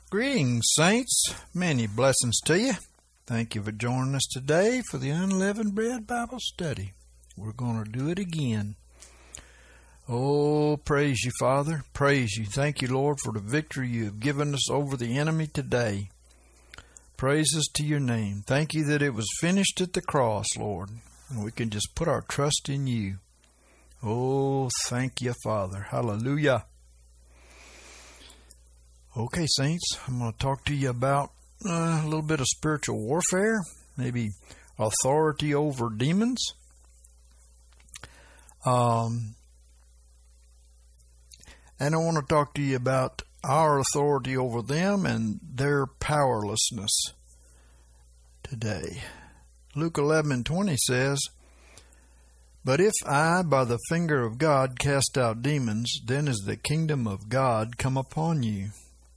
Greetings, saints. Many blessings to you. Thank you for joining us today for the Unleavened Bread Bible Study. We're going to do it again. Oh, praise you, Father. Praise you. Thank you, Lord, for the victory you have given us over the enemy today. Praises to your name. Thank you that it was finished at the cross, Lord, and we can just put our trust in you. Oh, thank you, Father. Hallelujah. Okay, saints, I'm going to talk to you about a little bit of spiritual warfare, maybe authority over demons. And I want to talk to you about our authority over them and their powerlessness today. Luke 11:20 says, "But if I by the finger of God cast out demons, then is the kingdom of God come upon you."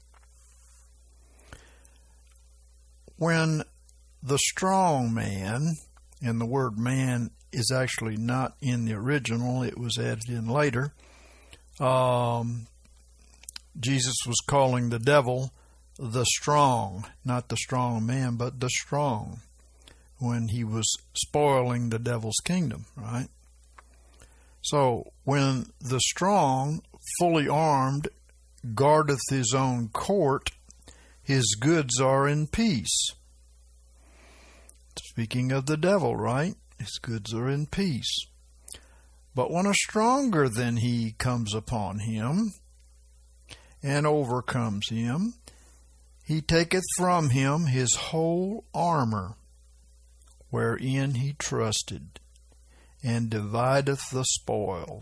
When the strong man, and the word man is actually not in the original, it was added in later, Jesus was calling the devil the strong, not the strong man, but the strong, when he was spoiling the devil's kingdom, right? So, when the strong, fully armed, guardeth his own court, his goods are in peace. Speaking of the devil, right? His goods are in peace. But when a stronger than he comes upon him and overcomes him, he taketh from him his whole armor, wherein he trusted, and divideth the spoils.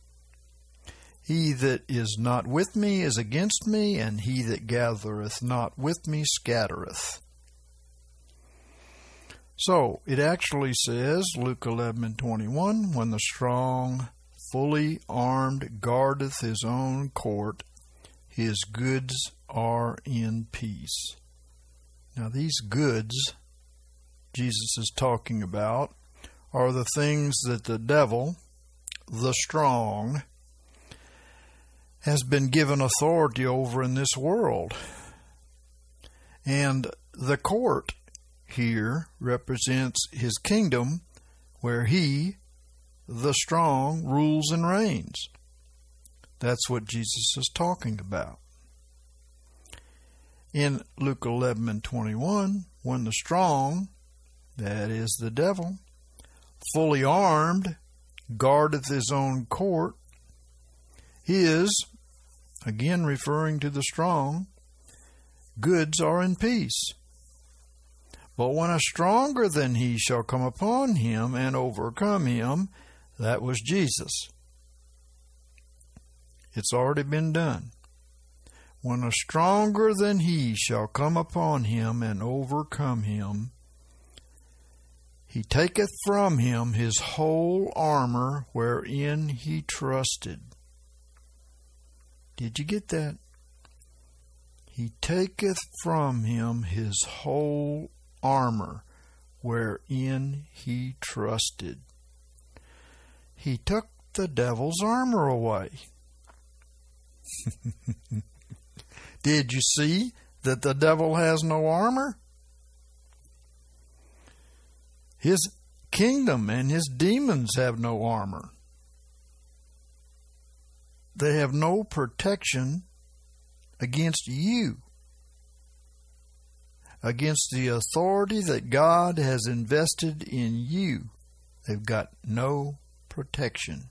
He that is not with me is against me, and he that gathereth not with me scattereth. So, it actually says, Luke 11:21, when the strong, fully armed, guardeth his own court, his goods are in peace. Now, these goods Jesus is talking about are the things that the devil, the strong, has been given authority over in this world. And the court here represents his kingdom, where he, the strong, rules and reigns. That's what Jesus is talking about. In Luke 11:21, when the strong, that is the devil, fully armed, guardeth his own court, his, again referring to the strong, goods are in peace. But when a stronger than he shall come upon him and overcome him, that was Jesus. It's already been done. When a stronger than he shall come upon him and overcome him, he taketh from him his whole armor wherein he trusted. Did you get that? He taketh from him his whole armor wherein he trusted. He took the devil's armor away. Did you see that the devil has no armor? His kingdom and his demons have no armor. They have no protection against you, against the authority that God has invested in you. They've got no protection.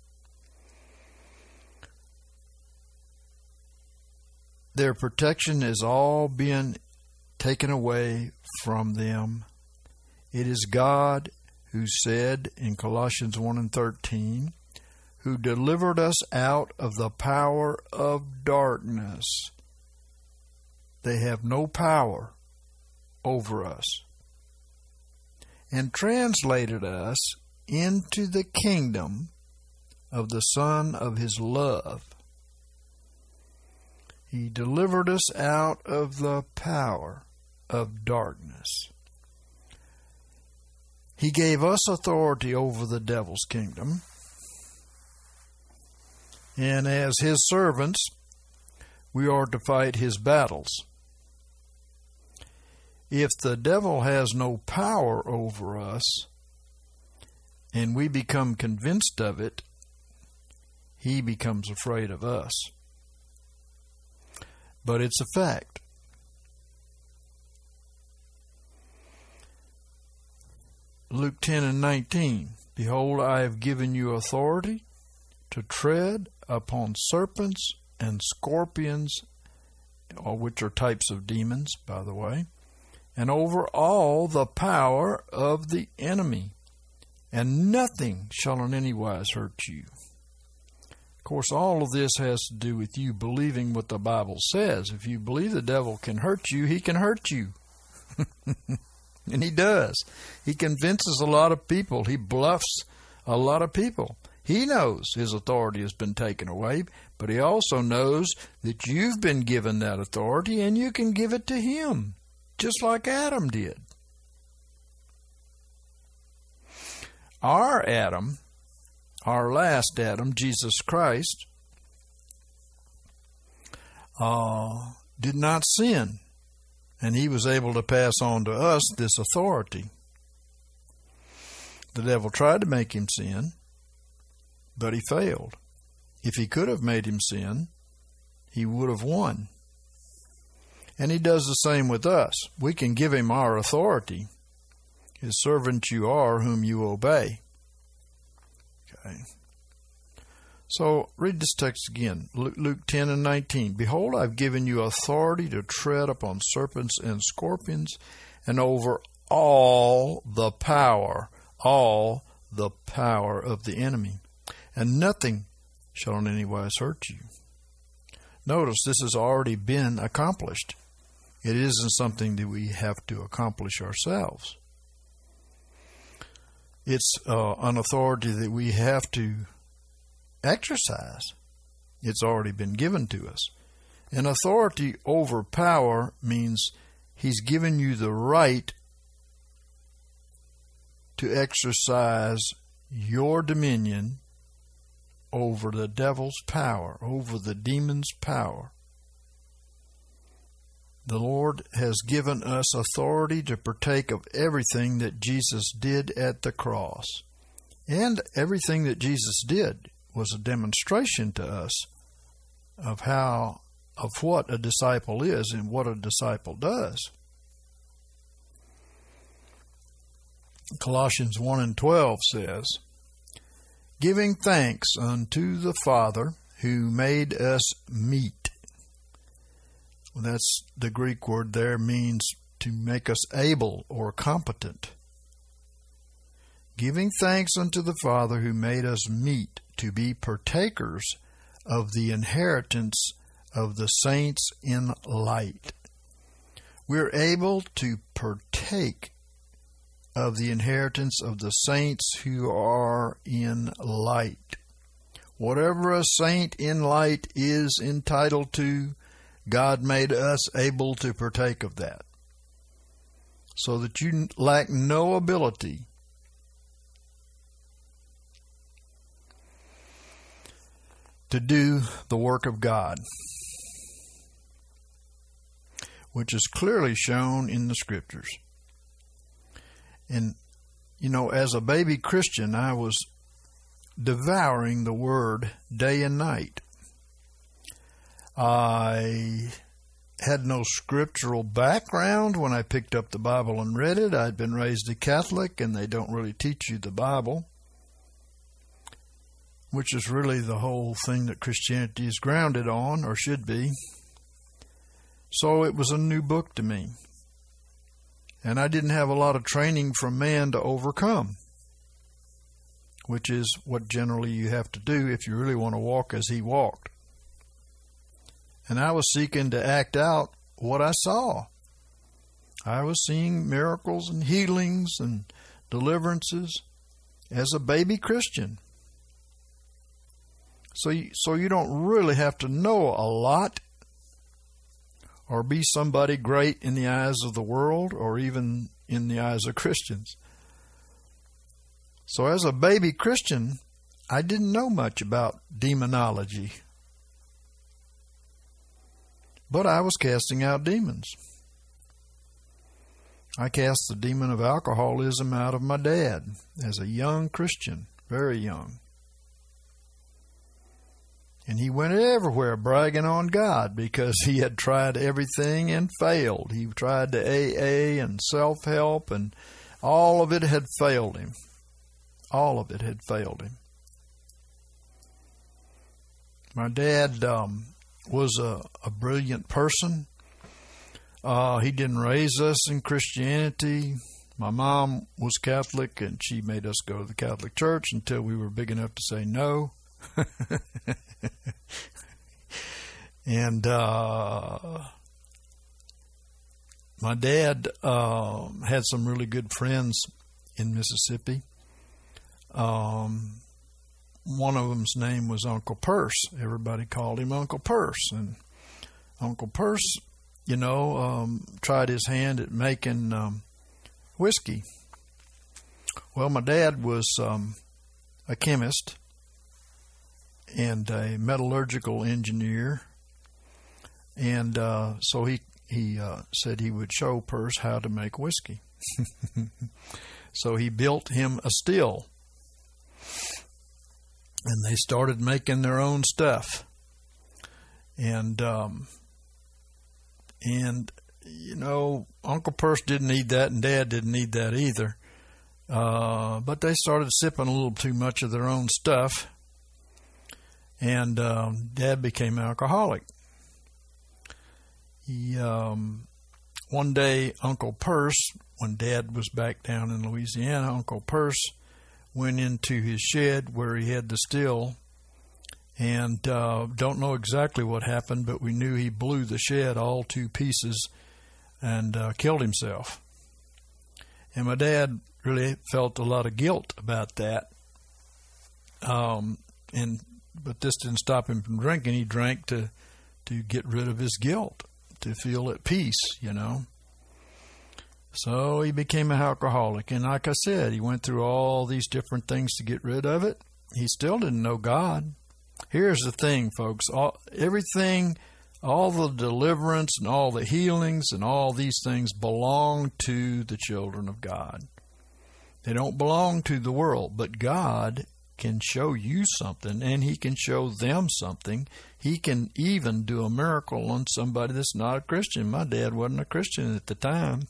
Their protection has all been taken away from them. It is God who said in Colossians 1:13, who delivered us out of the power of darkness. They have no power over us, and translated us into the kingdom of the Son of his love. He delivered us out of the power of darkness. He gave us authority over the devil's kingdom. And as his servants, we are to fight his battles. If the devil has no power over us and we become convinced of it, he becomes afraid of us. But it's a fact. Luke 10:19, behold, I have given you authority to tread upon serpents and scorpions, which are types of demons, by the way, and over all the power of the enemy, and nothing shall in any wise hurt you. Of course, all of this has to do with you believing what the Bible says. If you believe the devil can hurt you, he can hurt you. And he does. He convinces a lot of people. He bluffs a lot of people. He knows his authority has been taken away, but he also knows that you've been given that authority and you can give it to him, just like Adam did. Our Adam, our last Adam, Jesus Christ, did not sin, and he was able to pass on to us this authority. The devil tried to make him sin, but he failed. If he could have made him sin, he would have won. And he does the same with us. We can give him our authority. His servant you are, whom you obey. Okay. So read this text again. Luke 10:19. Behold, I've given you authority to tread upon serpents and scorpions, and over all the power of the enemy, and nothing shall in any wise hurt you. Notice this has already been accomplished. It isn't something that we have to accomplish ourselves. It's an authority that we have to exercise. It's already been given to us. And authority over power means he's given you the right to exercise your dominion over the devil's power, over the demon's power. The Lord has given us authority to partake of everything that Jesus did at the cross. And everything that Jesus did was a demonstration to us of what a disciple is and what a disciple does. Colossians 1:12 says, giving thanks unto the Father who made us meet. Well, that's the Greek word there, means to make us able or competent. Giving thanks unto the Father who made us meet to be partakers of the inheritance of the saints in light. We're able to partake of the inheritance of the saints who are in light. Whatever a saint in light is entitled to, God made us able to partake of that, so that you lack no ability to do the work of God, which is clearly shown in the Scriptures. And, as a baby Christian, I was devouring the Word day and night. I had no scriptural background when I picked up the Bible and read it. I'd been raised a Catholic, and they don't really teach you the Bible, which is really the whole thing that Christianity is grounded on, or should be. So it was a new book to me. And I didn't have a lot of training from man to overcome, which is what generally you have to do if you really want to walk as he walked. And I was seeking to act out what I saw. I was seeing miracles and healings and deliverances as a baby Christian. So you don't really have to know a lot or be somebody great in the eyes of the world or even in the eyes of Christians. So as a baby Christian, I didn't know much about demonology. But I was casting out demons. I cast the demon of alcoholism out of my dad as a young Christian, very young. And he went everywhere bragging on God because he had tried everything and failed. He tried the AA and self-help, and all of it had failed him. All of it had failed him. My dad was a brilliant person. He didn't raise us in Christianity. My mom was Catholic, and she made us go to the Catholic Church until we were big enough to say no. And my dad had some really good friends in Mississippi. One of them's name was Uncle Purse. Everybody called him Uncle Purse. And Uncle Purse, tried his hand at making whiskey. Well, my dad was a chemist and a metallurgical engineer, and so he said he would show Purse how to make whiskey. So he built him a still, and they started making their own stuff. And Uncle Purse didn't need that, and Dad didn't need that either. But they started sipping a little too much of their own stuff, and Dad became alcoholic. One day, Uncle Purse, when Dad was back down in Louisiana, Uncle Purse went into his shed where he had the still, and don't know exactly what happened, but we knew he blew the shed all to pieces and killed himself. And my dad really felt a lot of guilt about that. But this didn't stop him from drinking. He drank to get rid of his guilt, to feel at peace, So he became an alcoholic. And like I said, he went through all these different things to get rid of it. He still didn't know God. Here's the thing, folks. All the deliverance and all the healings and all these things belong to the children of God. They don't belong to the world, but God can show you something, and He can show them something. He can even do a miracle on somebody that's not a Christian. My dad wasn't a Christian at the time.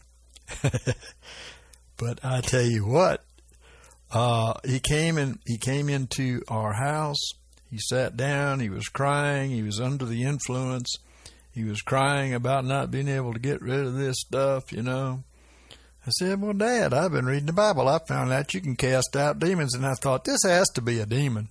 But I tell you what, he came into our house. He sat down. He was crying. He was under the influence. He was crying about not being able to get rid of this stuff, I said, well, Dad, I've been reading the Bible. I found out you can cast out demons. And I thought, this has to be a demon.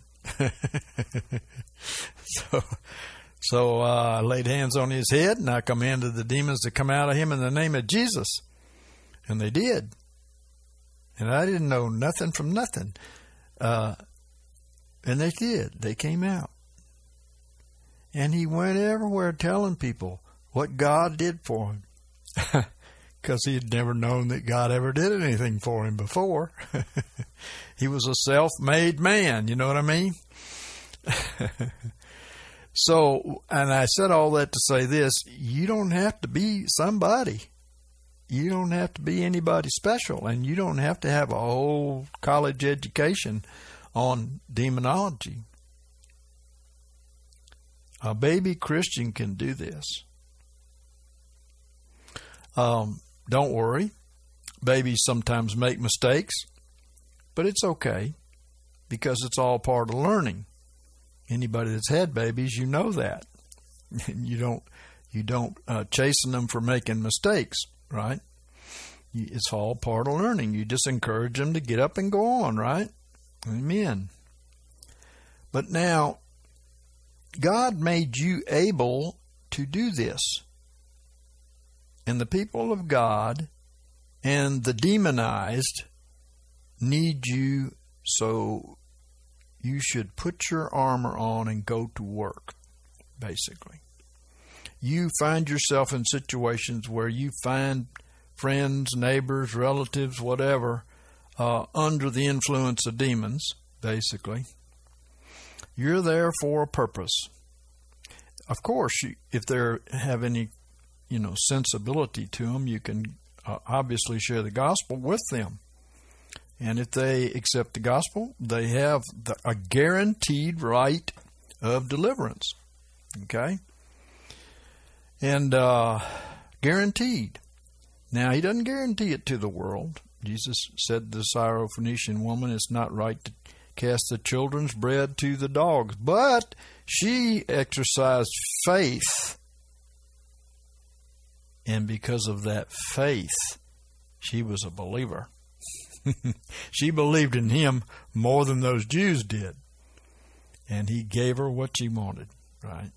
So I laid hands on his head, and I commanded the demons to come out of him in the name of Jesus. And they did. And I didn't know nothing from nothing. And they did. They came out. And he went everywhere telling people what God did for him. Because he had never known that God ever did anything for him before. He was a self-made man, you know what I mean? So, and I said all that to say this, you don't have to be somebody. You don't have to be anybody special, and you don't have to have a whole college education on demonology. A baby Christian can do this. Don't worry. Babies sometimes make mistakes, but it's okay because it's all part of learning. Anybody that's had babies, you know that. You don't chasten them for making mistakes, right? It's all part of learning. You just encourage them to get up and go on, right? Amen. But now, God made you able to do this. And the people of God and the demonized need you, so you should put your armor on and go to work, basically. You find yourself in situations where you find friends, neighbors, relatives, whatever, under the influence of demons, basically. You're there for a purpose. Of course, if they have any sensibility to them, you can obviously share the gospel with them. And if they accept the gospel, they have a guaranteed right of deliverance. Okay? And guaranteed. Now, he doesn't guarantee it to the world. Jesus said to the Syrophoenician woman, it's not right to cast the children's bread to the dogs. But she exercised faith. And because of that faith, she was a believer. She believed in him more than those Jews did. And he gave her what she wanted, right?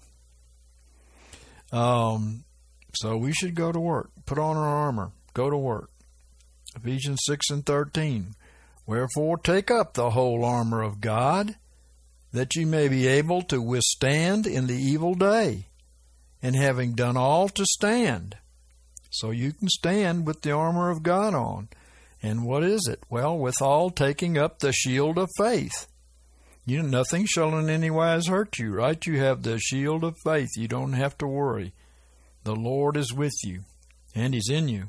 So we should go to work. Put on our armor. Go to work. Ephesians 6:13. Wherefore take up the whole armor of God, that ye may be able to withstand in the evil day, and having done all to stand. So you can stand with the armor of God on. And what is it? Well, withal taking up the shield of faith. You know, nothing shall in any wise hurt you, right? You have the shield of faith. You don't have to worry. The Lord is with you, and he's in you.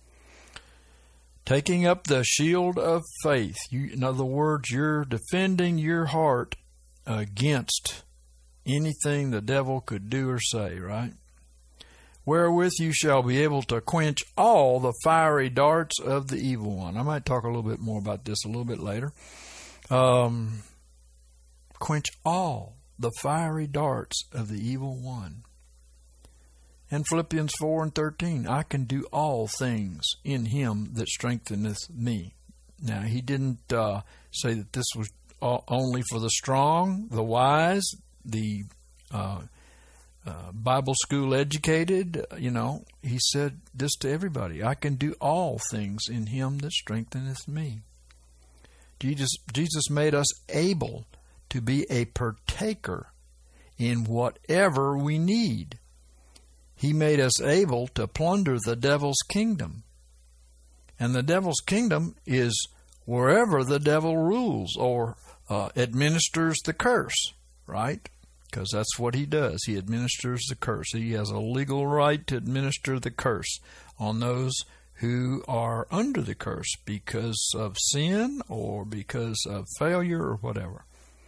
Taking up the shield of faith. In other words, you're defending your heart against anything the devil could do or say, right? Wherewith you shall be able to quench all the fiery darts of the evil one. I might talk a little bit more about this a little bit later. Quench all the fiery darts of the evil one. And Philippians 4:13, I can do all things in him that strengtheneth me. Now, he didn't say that this was only for the strong, the wise, the Bible school educated. He said this to everybody. I can do all things in him that strengtheneth me. Jesus made us able to be a partaker in whatever we need. He made us able to plunder the devil's kingdom. And the devil's kingdom is wherever the devil rules or administers the curse, right? Because that's what he does. He administers the curse. He has a legal right to administer the curse on those who are under the curse because of sin or because of failure or whatever.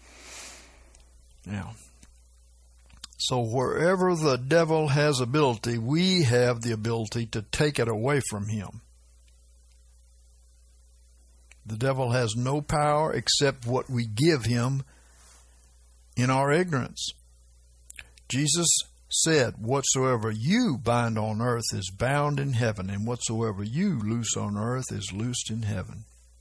Now, so wherever the devil has ability, we have the ability to take it away from him. The devil has no power except what we give him in our ignorance. Jesus said, whatsoever you bind on earth is bound in heaven, and whatsoever you loose on earth is loosed in heaven.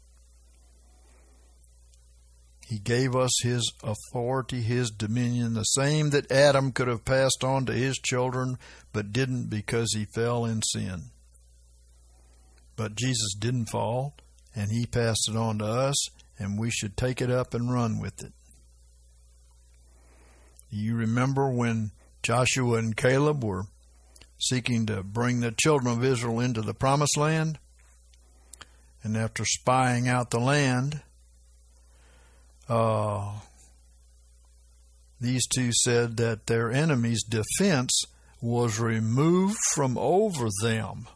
He gave us his authority, his dominion, the same that Adam could have passed on to his children, but didn't because he fell in sin. But Jesus didn't fall, and he passed it on to us, and we should take it up and run with it. You remember when Joshua and Caleb were seeking to bring the children of Israel into the promised land? And after spying out the land, these two said that their enemy's defense was removed from over them.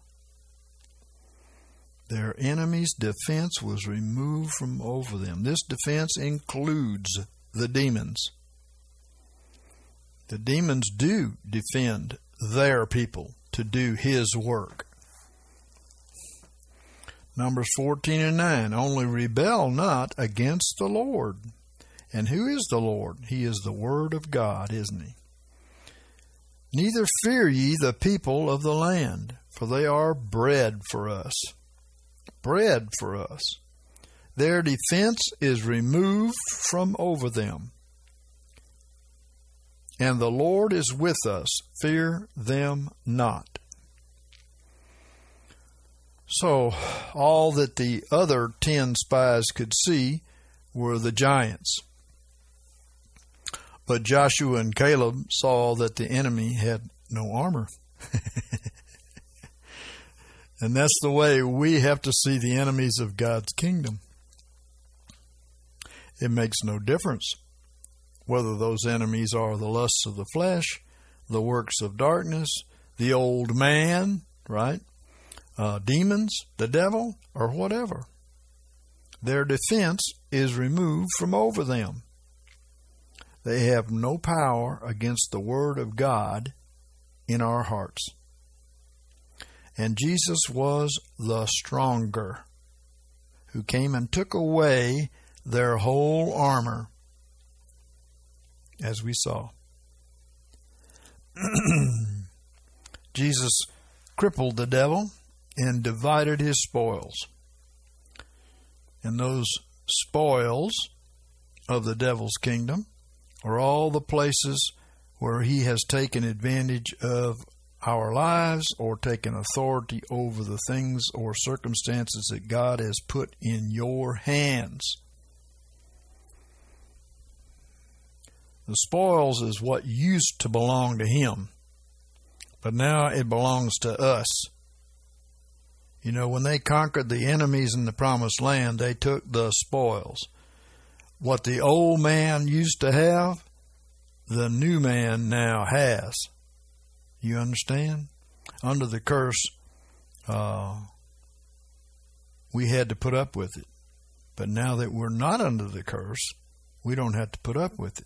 Their enemy's defense was removed from over them. This defense includes the demons. The demons do defend their people to do his work. Numbers 14:9, only rebel not against the Lord. And who is the Lord? He is the Word of God, isn't he? Neither fear ye the people of the land, for they are bread for us. Bread for us. Their defense is removed from over them. And the Lord is with us. Fear them not. So, all that the other 10 spies could see were the giants. But Joshua and Caleb saw that the enemy had no armor. And that's the way we have to see the enemies of God's kingdom. It makes no difference whether those enemies are the lusts of the flesh, the works of darkness, the old man, right? demons, the devil, or whatever. Their defense is removed from over them. They have no power against the Word of God in our hearts. And Jesus was the stronger, who came and took away their whole armor, as we saw. Jesus crippled the devil and divided his spoils. And those spoils of the devil's kingdom are all the places where he has taken advantage of our lives or taken authority over the things or circumstances that God has put in your hands. The spoils is what used to belong to him, but now it belongs to us. You know, when they conquered the enemies in the promised land, they took the spoils. What the old man used to have, the new man now has. You understand? Under the curse, we had to put up with it. But now that we're not under the curse, we don't have to put up with it.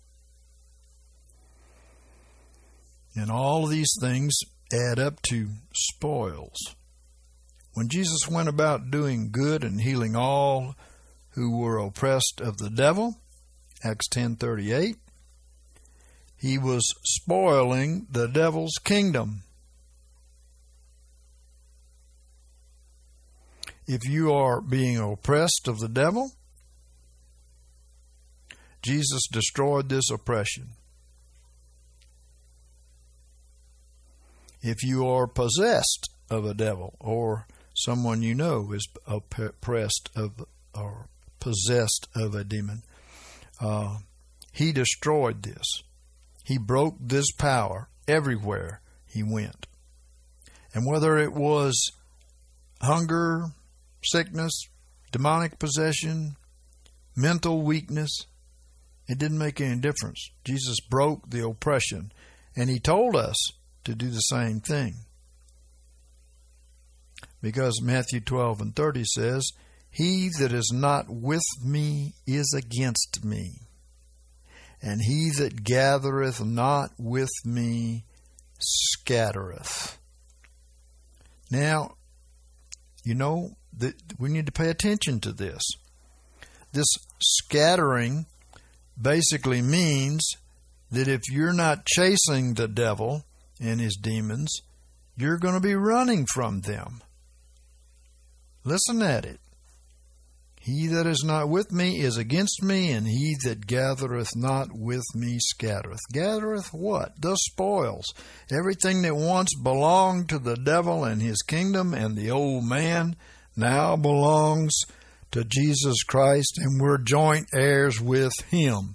And all of these things add up to spoils. When Jesus went about doing good and healing all who were oppressed of the devil, Acts 10:38, he was spoiling the devil's kingdom. If you are being oppressed of the devil, Jesus destroyed this oppression. If you are possessed of a devil, or someone you know is oppressed of or possessed of a demon, he destroyed this. He broke this power everywhere he went. And whether it was hunger, sickness, demonic possession, mental weakness, it didn't make any difference. Jesus broke the oppression, and he told us to do the same thing. Because Matthew 12:30 says, "He that is not with me is against me, and he that gathereth not with me scattereth." Now, you know that we need to pay attention to this. This scattering basically means that if you're not chasing the devil and his demons, you're going to be running from them. Listen at it. He that is not with me is against me, and he that gathereth not with me scattereth. Gathereth what? The spoils. Everything that once belonged to the devil and his kingdom and the old man now belongs to Jesus Christ, and we're joint heirs with him.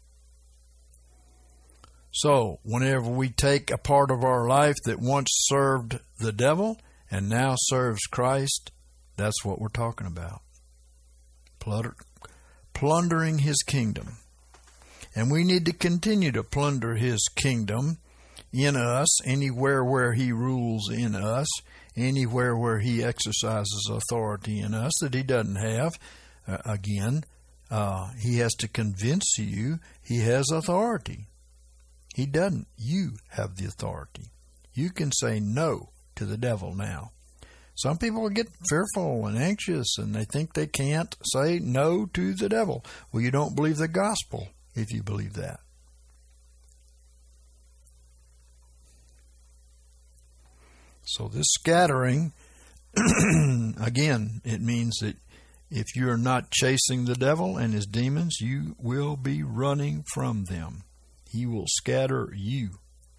So, whenever we take a part of our life that once served the devil and now serves Christ, that's what we're talking about. Plundering his kingdom. And we need to continue to plunder his kingdom in us, anywhere where he rules in us, anywhere where he exercises authority in us that he doesn't have. He has to convince you he has authority. He doesn't. You have the authority. You can say no to the devil now. Some people get fearful and anxious, and they think they can't say no to the devil. Well, you don't believe the gospel if you believe that. So this scattering, again, it means that if you're not chasing the devil and his demons, you will be running from them. He will scatter you.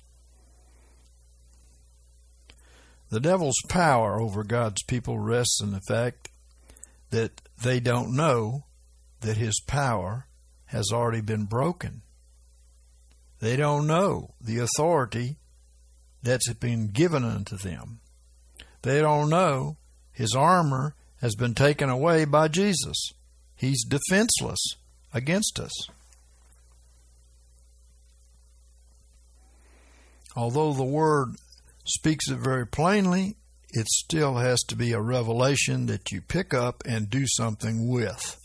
The devil's power over God's people rests in the fact that they don't know that his power has already been broken. They don't know the authority that's been given unto them. They don't know his armor has been taken away by Jesus. He's defenseless against us. Although the Word speaks it very plainly, it still has to be a revelation that you pick up and do something with.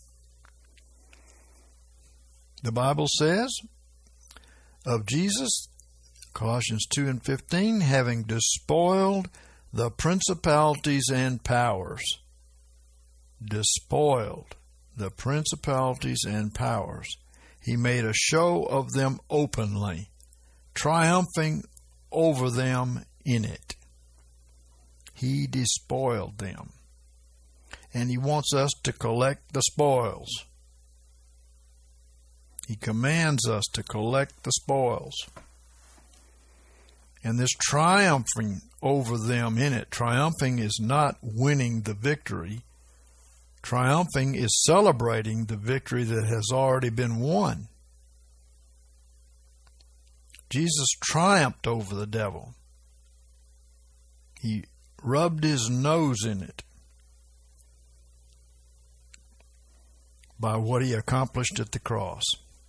The Bible says of Jesus, Colossians 2:15, having despoiled the principalities and powers. Despoiled the principalities and powers. He made a show of them openly, triumphing over them in it. He despoiled them. And He wants us to collect the spoils. He commands us to collect the spoils. And this triumphing over them in it, triumphing is not winning the victory. Triumphing is celebrating the victory that has already been won. Jesus triumphed over the devil. He rubbed His nose in it by what He accomplished at the cross.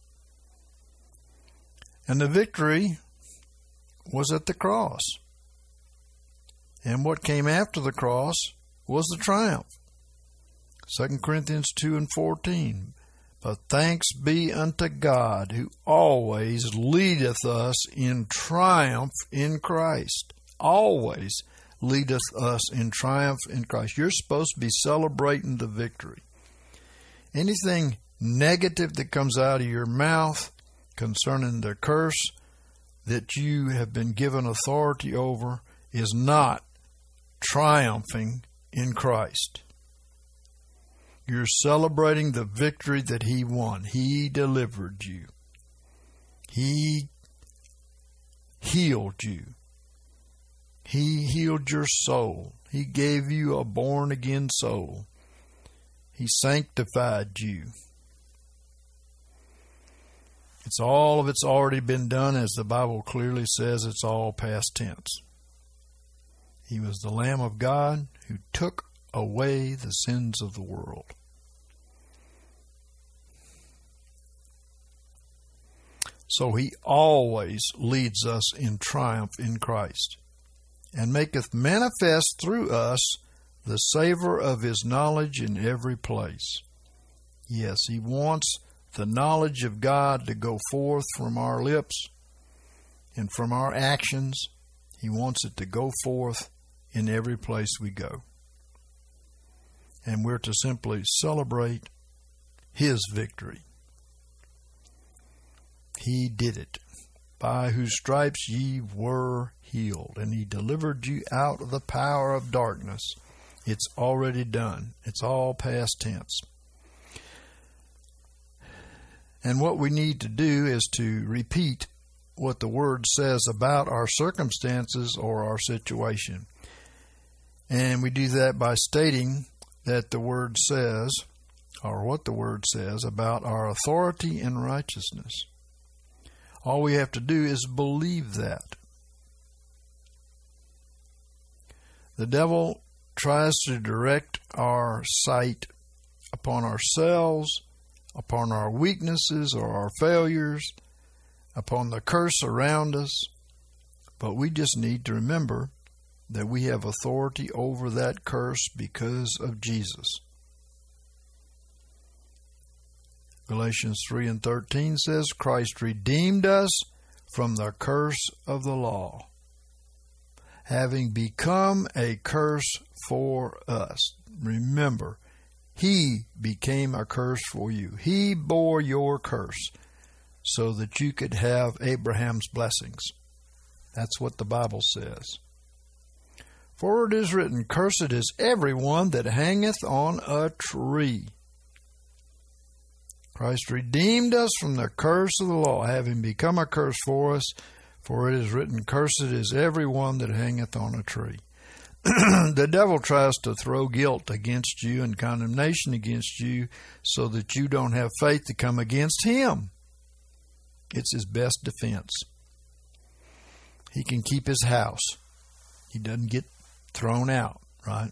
And the victory was at the cross. And what came after the cross was the triumph. 2 Corinthians 2:14. But thanks be unto God, who always leadeth us in triumph in Christ. Always leadeth us in triumph in Christ. You're supposed to be celebrating the victory. Anything negative that comes out of your mouth concerning the curse that you have been given authority over is not triumphing in Christ. You're celebrating the victory that He won. He delivered you. He healed you. He healed your soul. He gave you a born-again soul. He sanctified you. It's already been done, as the Bible clearly says. It's all past tense. He was the Lamb of God who took away the sins of the world. So He always leads us in triumph in Christ, and maketh manifest through us the savor of His knowledge in every place. Yes, He wants the knowledge of God to go forth from our lips and from our actions. He wants it to go forth in every place we go. And we're to simply celebrate His victory. He did it. By whose stripes ye were healed. And He delivered you out of the power of darkness. It's already done. It's all past tense. And what we need to do is to repeat what the Word says about our circumstances or our situation. And we do that by stating that the Word says, or what the Word says about our authority and righteousness. All we have to do is believe that. The devil tries to direct our sight upon ourselves, upon our weaknesses or our failures, upon the curse around us. But we just need to remember that we have authority over that curse because of Jesus. Galatians 3:13 says, Christ redeemed us from the curse of the law, having become a curse for us. Remember, He became a curse for you. He bore your curse so that you could have Abraham's blessings. That's what the Bible says. For it is written, Cursed is everyone that hangeth on a tree. Christ redeemed us from the curse of the law, having become a curse for us. For it is written, Cursed is everyone that hangeth on a tree. The devil tries to throw guilt against you and condemnation against you so that you don't have faith to come against him. It's his best defense. He can keep his house. He doesn't get thrown out, right?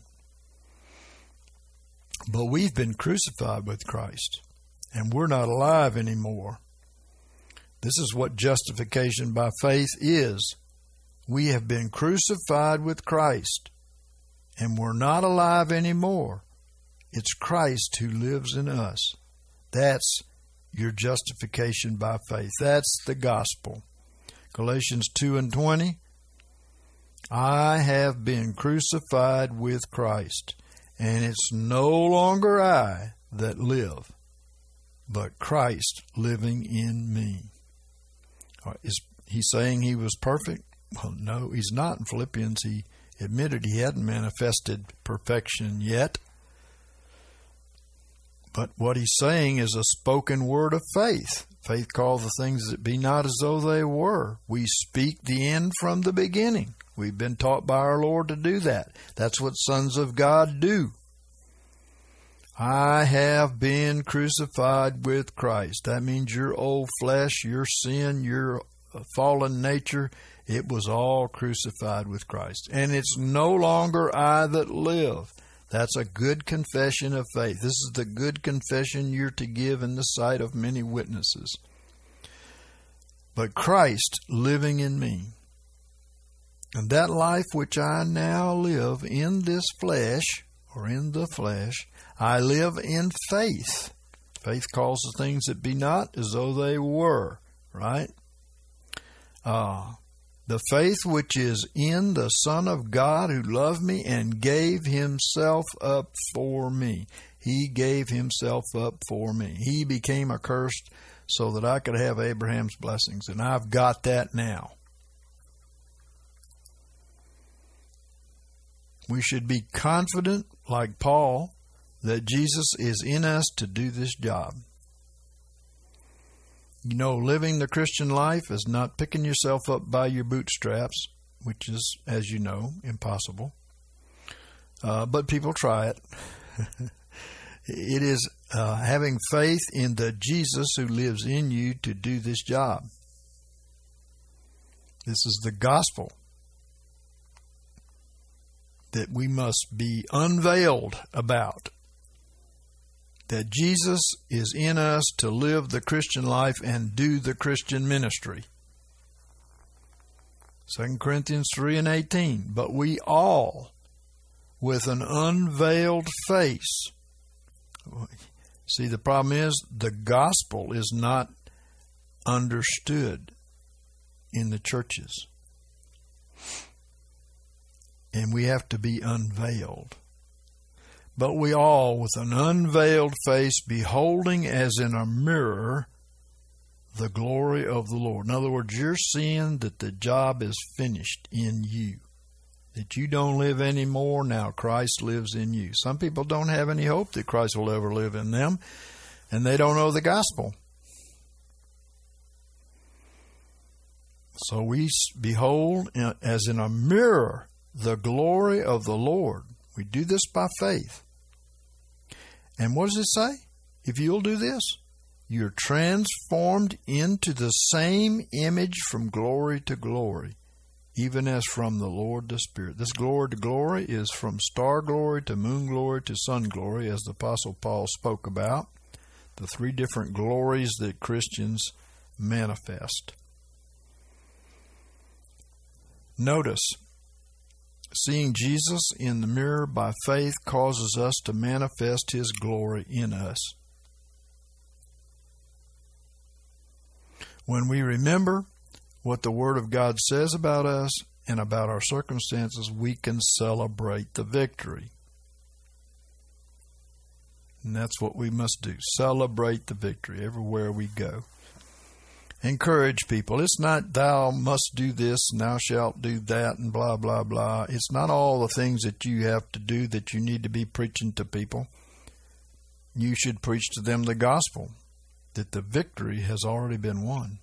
But we've been crucified with Christ, and we're not alive anymore. This is what justification by faith is. We have been crucified with Christ. and we're not alive anymore. It's Christ who lives in us. That's your justification by faith. That's the gospel. Galatians 2:20, I have been crucified with Christ, and it's no longer I that live, but Christ living in me. Is he saying he was perfect? Well, no, he's not. In Philippians, he admitted he hadn't manifested perfection yet. But what he's saying is a spoken word of faith. Faith calls the things that be not as though they were. We speak the end from the beginning. We've been taught by our Lord to do that. That's what sons of God do. I have been crucified with Christ. That means your old flesh, your sin, your fallen nature, it was all crucified with Christ. And it's no longer I that live. That's a good confession of faith. This is the good confession you're to give in the sight of many witnesses. But Christ living in me. And that life which I now live in this flesh, or in the flesh, I live in faith. Faith calls the things that be not as though they were, right? The faith which is in the Son of God who loved me and gave himself up for me. He gave himself up for me. He became accursed so that I could have Abraham's blessings, and I've got that now. We should be confident, like Paul, that Jesus is in us to do this job. You know, living the Christian life is not picking yourself up by your bootstraps, which is, as you know, impossible. But people try it. It is having faith in the Jesus who lives in you to do this job. This is the gospel that we must be unveiled about. That Jesus is in us to live the Christian life and do the Christian ministry. 2 Corinthians 3:18. But we all, with an unveiled face. See, the problem is the gospel is not understood in the churches. And we have to be unveiled. But we all, with an unveiled face, beholding as in a mirror the glory of the Lord. In other words, you're seeing that the job is finished in you. That you don't live anymore, now Christ lives in you. Some people don't have any hope that Christ will ever live in them, and they don't know the gospel. So we behold as in a mirror the glory of the Lord. We do this by faith. And what does it say? If you'll do this, you're transformed into the same image from glory to glory, even as from the Lord the Spirit. This glory to glory is from star glory to moon glory to sun glory, as the Apostle Paul spoke about, the three different glories that Christians manifest. Notice, seeing Jesus in the mirror by faith causes us to manifest His glory in us. When we remember what the Word of God says about us and about our circumstances, we can celebrate the victory. And that's what we must do, celebrate the victory everywhere we go. Encourage people. It's not thou must do this and thou shalt do that and blah, blah, blah. It's not all the things that you have to do that you need to be preaching to people. You should preach to them the gospel, that the victory has already been won.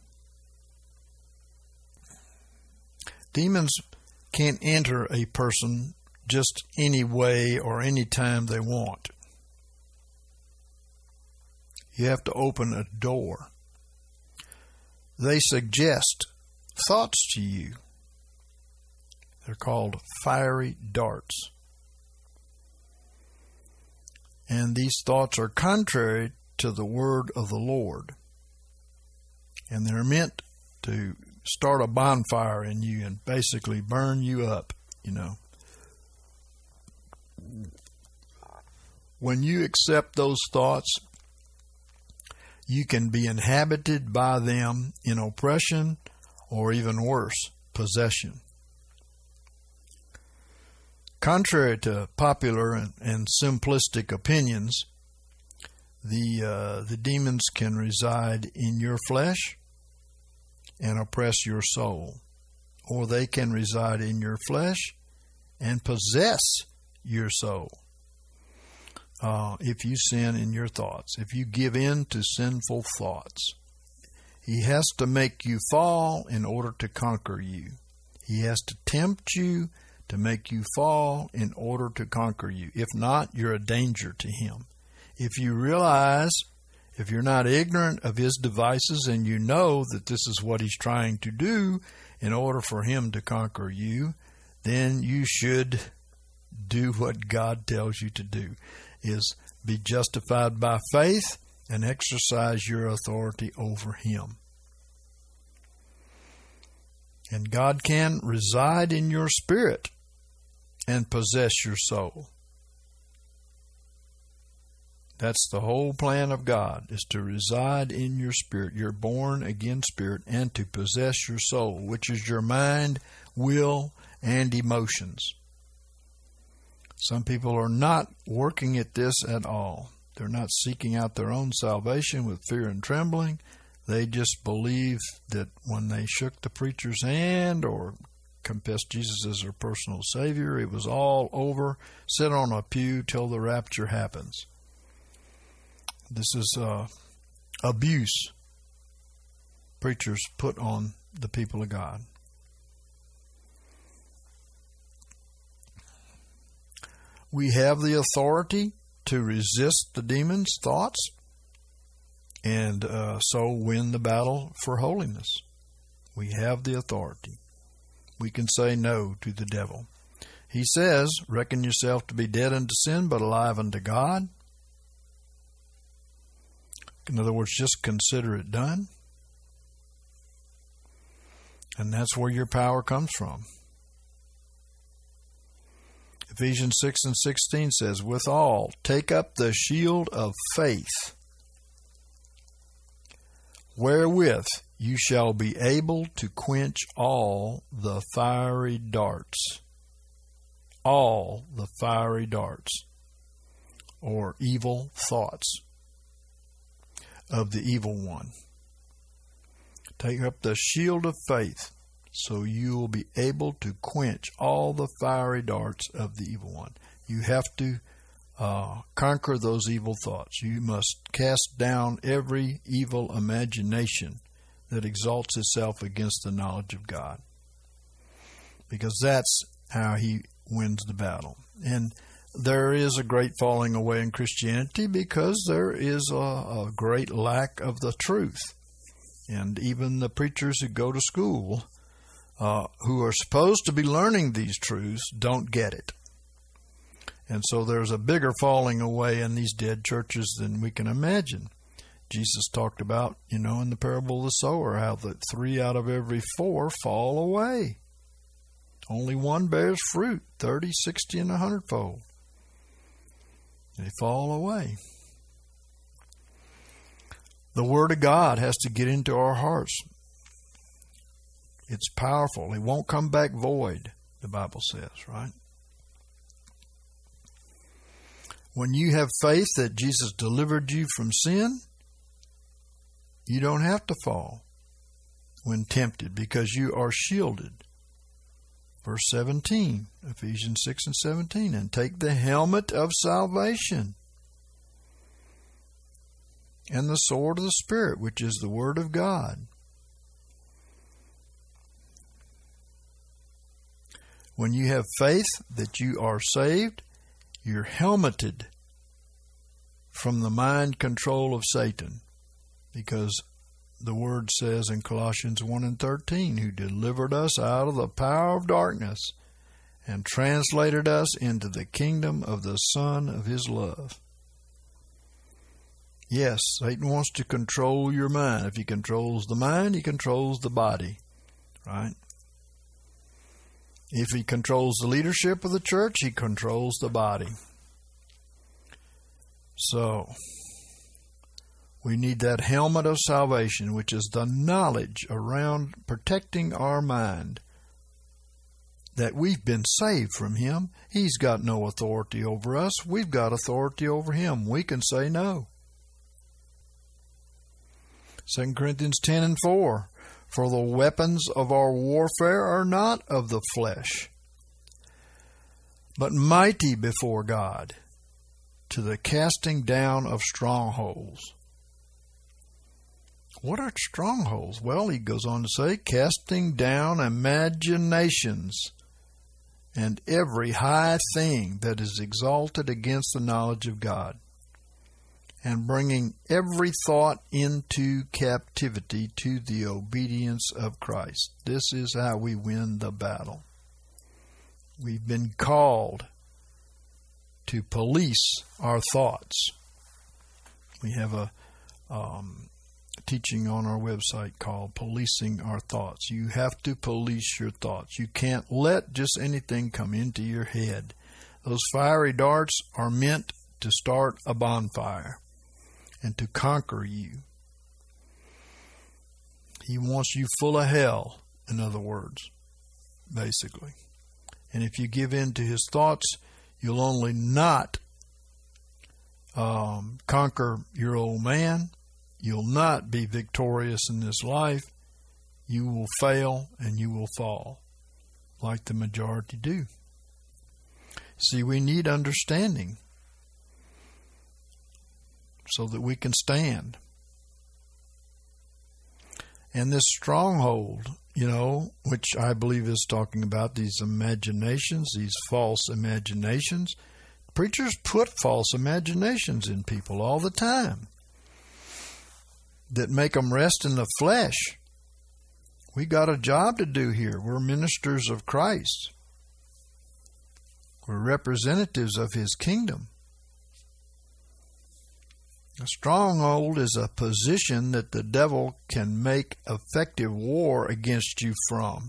Demons can't enter a person just any way or any time they want. You have to open a door. They suggest thoughts to you. They're called fiery darts. And these thoughts are contrary to the word of the Lord. And they're meant to start a bonfire in you and basically burn you up, When you accept those thoughts, you can be inhabited by them in oppression or even worse, possession. Contrary to popular and simplistic opinions, the demons can reside in your flesh and oppress your soul, or they can reside in your flesh and possess your soul. If you sin in your thoughts, if you give in to sinful thoughts, he has to make you fall in order to conquer you. He has to tempt you to make you fall in order to conquer you. If not, you're a danger to him. If you realize, if you're not ignorant of his devices and you know that this is what he's trying to do in order for him to conquer you, then you should do what God tells you to do, is be justified by faith and exercise your authority over him. And God can reside in your spirit and possess your soul. That's the whole plan of God, is to reside in your spirit, your born again spirit, and to possess your soul, which is your mind, will, and emotions. Some people are not working at this at all. They're not seeking out their own salvation with fear and trembling. They just believe that when they shook the preacher's hand or confessed Jesus as their personal Savior, it was all over. Sit on a pew till the rapture happens. This is abuse preachers put on the people of God. We have the authority to resist the demon's thoughts and so win the battle for holiness. We have the authority. We can say no to the devil. He says, reckon yourself to be dead unto sin, but alive unto God. In other words, just consider it done. And that's where your power comes from. Ephesians 6:16 says, withal, take up the shield of faith, wherewith you shall be able to quench all the fiery darts. All the fiery darts, or evil thoughts of the evil one. Take up the shield of faith, so you will be able to quench all the fiery darts of the evil one. You have to conquer those evil thoughts. You must cast down every evil imagination that exalts itself against the knowledge of God, because that's how he wins the battle. And there is a great falling away in Christianity because there is a great lack of the truth. And even the preachers who go to school, who are supposed to be learning these truths, don't get it. And so there's a bigger falling away in these dead churches than we can imagine. Jesus talked about, in the parable of the sower, how that 3 out of every 4 fall away. Only one bears fruit, 30, 60, and 100-fold. They fall away. The Word of God has to get into our hearts. It's powerful. It won't come back void, the Bible says, right? When you have faith that Jesus delivered you from sin, you don't have to fall when tempted because you are shielded. Verse 17, Ephesians 6:17, and take the helmet of salvation and the sword of the Spirit, which is the Word of God. When you have faith that you are saved, you're helmeted from the mind control of Satan, because the Word says in Colossians 1:13, who delivered us out of the power of darkness and translated us into the kingdom of the Son of His love. Yes, Satan wants to control your mind. If he controls the mind, he controls the body, right? If he controls the leadership of the church, he controls the body. So, we need that helmet of salvation, which is the knowledge around protecting our mind that we've been saved from him. He's got no authority over us. We've got authority over him. We can say no. 2 Corinthians 10:4, for the weapons of our warfare are not of the flesh, but mighty before God, to the casting down of strongholds. What are strongholds? Well, he goes on to say, casting down imaginations and every high thing that is exalted against the knowledge of God, and bringing every thought into captivity to the obedience of Christ. This is how we win the battle. We've been called to police our thoughts. We have a teaching on our website called Policing Our Thoughts. You have to police your thoughts. You can't let just anything come into your head. Those fiery darts are meant to start a bonfire and to conquer you. He wants you full of hell, in other words, basically. And if you give in to his thoughts, you'll only not conquer your old man. You'll not be victorious in this life. You will fail and you will fall, like the majority do. See, we need understanding so that we can stand. And this stronghold, which I believe is talking about these imaginations, these false imaginations. Preachers put false imaginations in people all the time that make them rest in the flesh. We got a job to do here. We're ministers of Christ. We're representatives of his kingdom. A stronghold is a position that the devil can make effective war against you from.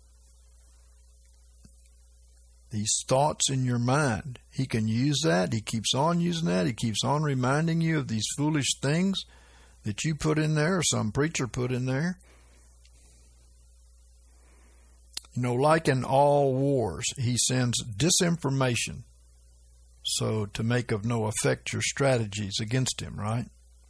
These thoughts in your mind, he can use that. He keeps on using that. He keeps on reminding you of these foolish things that you put in there or some preacher put in there. Like in all wars, he sends disinformation so to make of no effect your strategies against him, right?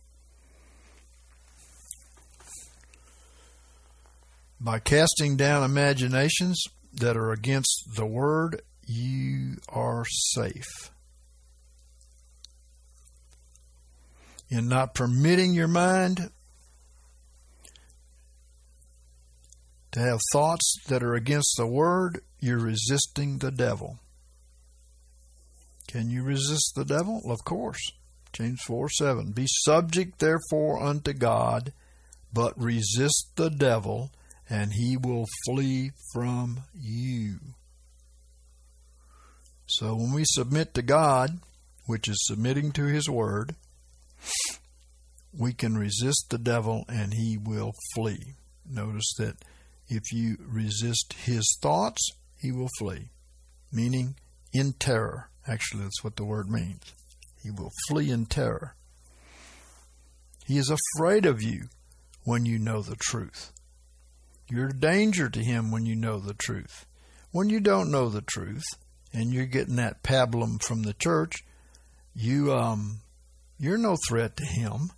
By casting down imaginations that are against the word, you are safe. In not permitting your mind to have thoughts that are against the word, you're resisting the devil. Can you resist the devil? Of course. James 4:7. Be subject therefore unto God, but resist the devil, and he will flee from you. So when we submit to God, which is submitting to his word, we can resist the devil and he will flee. Notice that if you resist his thoughts, he will flee. Meaning in terror. Actually, that's what the word means. He will flee in terror. He is afraid of you when you know the truth. You're a danger to him when you know the truth. When you don't know the truth, and you're getting that pablum from the church, you're no threat to him.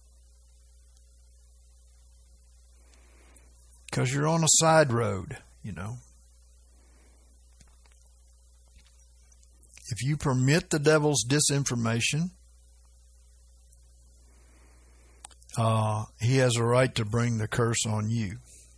Because you're on a side road, If you permit the devil's disinformation, he has a right to bring the curse on you.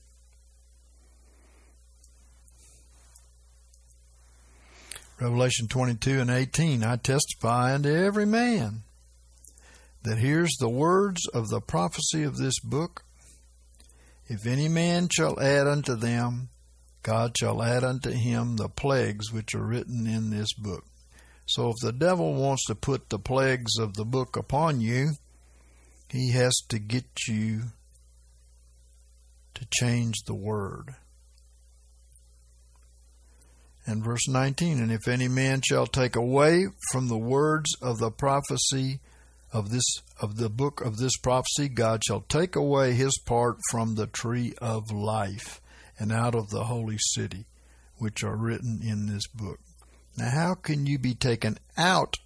Revelation 22:18, I testify unto every man that hears the words of the prophecy of this book. If any man shall add unto them, God shall add unto him the plagues which are written in this book. So if the devil wants to put the plagues of the book upon you, he has to get you to change the word. And verse 19, and if any man shall take away from the words of the prophecy of the book of this prophecy, God shall take away his part from the tree of life and out of the holy city, which are written in this book. Now, how can you be taken out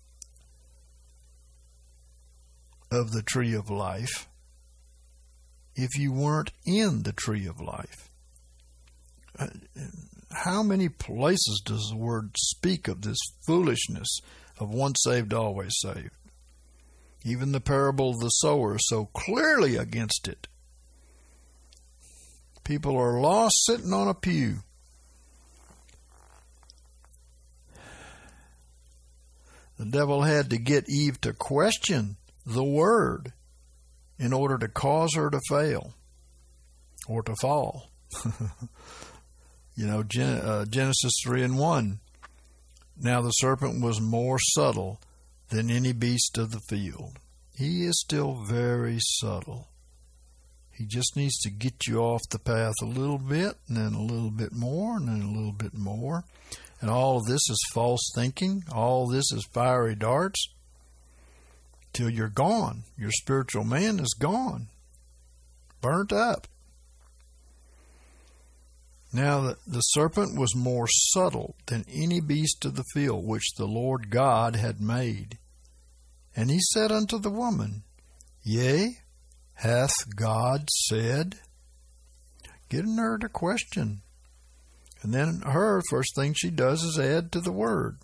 of the tree of life if you weren't in the tree of life? How many places does the word speak of this foolishness of once saved, always saved? Even the parable of the sower is so clearly against it. People are lost sitting on a pew. The devil had to get Eve to question the word in order to cause her to fail or to fall. Genesis 3:1. Now the serpent was more subtle than any beast of the field. He is still very subtle. He just needs to get you off the path a little bit, and then a little bit more, and then a little bit more. And all of this is false thinking. All this is fiery darts till you're gone. Your spiritual man is gone, burnt up. Now the serpent was more subtle than any beast of the field which the Lord God had made. And he said unto the woman, Yea, hath God said? Getting her to question. And then her first thing she does is add to the word,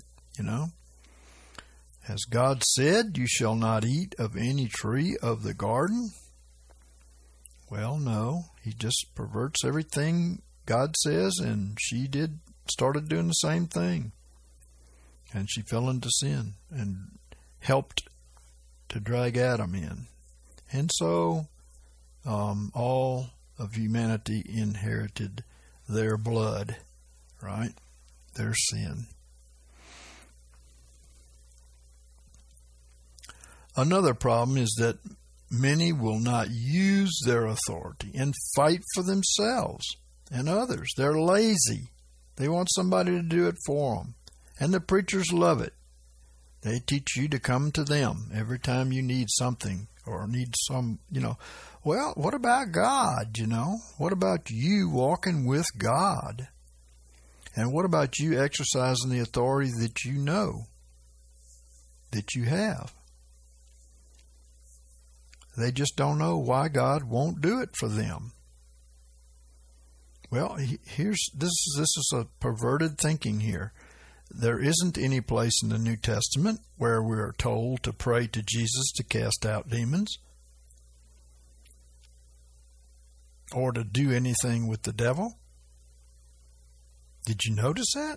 Has God said, you shall not eat of any tree of the garden? Well, no. He just perverts everything God says, and she started doing the same thing. And she fell into sin and helped to drag Adam in. And so all of humanity inherited their blood, right? Their sin. Another problem is that many will not use their authority and fight for themselves and others. They're lazy. They want somebody to do it for them. And the preachers love it. They teach you to come to them every time you need something or need some, Well, what about God, What about you walking with God? And what about you exercising the authority that you know that you have? They just don't know why God won't do it for them. Well, this is a perverted thinking here. There isn't any place in the New Testament where we are told to pray to Jesus to cast out demons or to do anything with the devil. Did you notice that?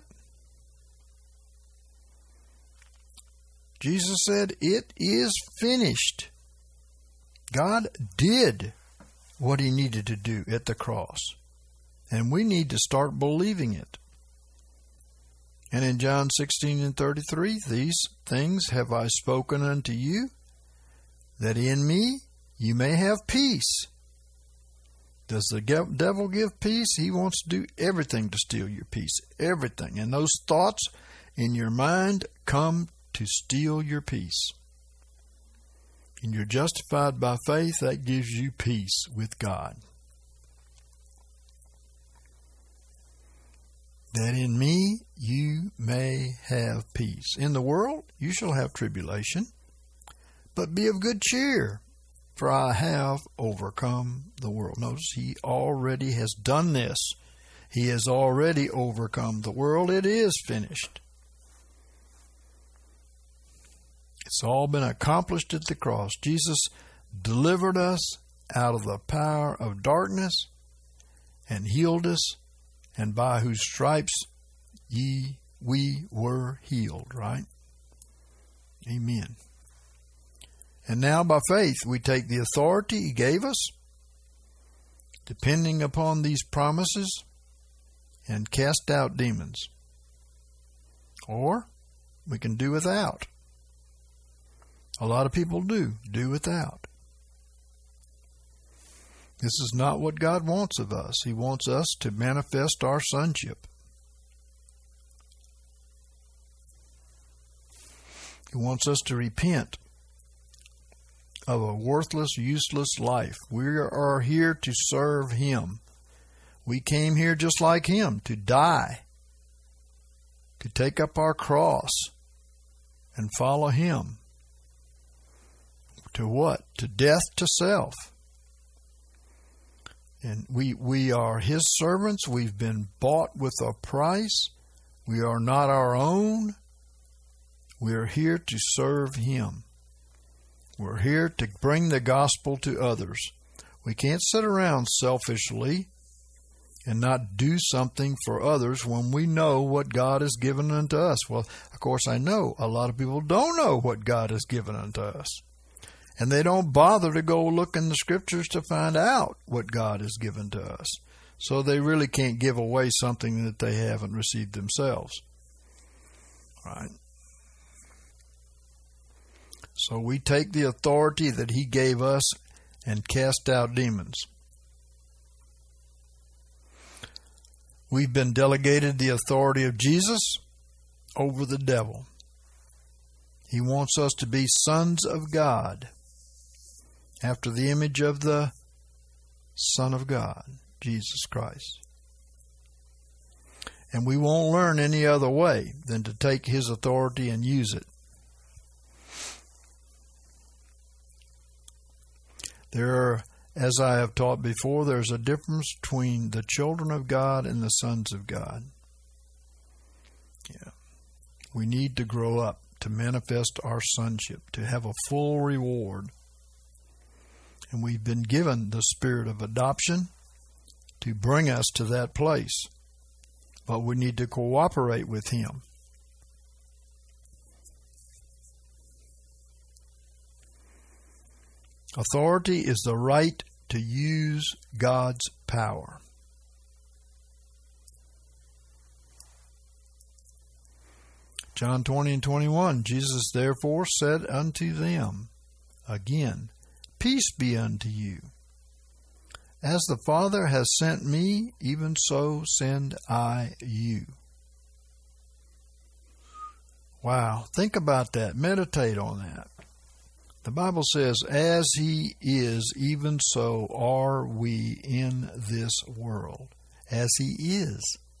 Jesus said, "It is finished." God did what he needed to do at the cross. And we need to start believing it. And in John 16:33, these things have I spoken unto you, that in me you may have peace. Does the devil give peace? He wants to do everything to steal your peace. Everything. And those thoughts in your mind come to steal your peace. And you're justified by faith. That gives you peace with God. That in me you may have peace. In the world you shall have tribulation, but be of good cheer, for I have overcome the world. Notice he already has done this. He has already overcome the world. It is finished. It's all been accomplished at the cross. Jesus delivered us out of the power of darkness and healed us, and by whose stripes we were healed, right? Amen. And now by faith we take the authority he gave us, depending upon these promises, and cast out demons. Or we can do without. A lot of people do without. This is not what God wants of us. He wants us to manifest our sonship. He wants us to repent of a worthless, useless life. We are here to serve Him. We came here just like Him, to die, to take up our cross and follow Him. To what? To death to self. And we are His servants. We've been bought with a price. We are not our own. We are here to serve Him. We're here to bring the gospel to others. We can't sit around selfishly and not do something for others when we know what God has given unto us. Well, of course, I know a lot of people don't know what God has given unto us. And they don't bother to go look in the Scriptures to find out what God has given to us. So they really can't give away something that they haven't received themselves. Right? So we take the authority that He gave us and cast out demons. We've been delegated the authority of Jesus over the devil. He wants us to be sons of God, after the image of the Son of God, Jesus Christ. And we won't learn any other way than to take His authority and use it. As I have taught before, there's a difference between the children of God and the sons of God. Yeah. We need to grow up to manifest our sonship, to have a full reward. And we've been given the spirit of adoption to bring us to that place. But we need to cooperate with Him. Authority is the right to use God's power. John 20:21, Jesus therefore said unto them again, Peace be unto you. As the Father has sent me, even so send I you. Wow, think about that. Meditate on that. The Bible says, as He is, even so are we in this world. As He is,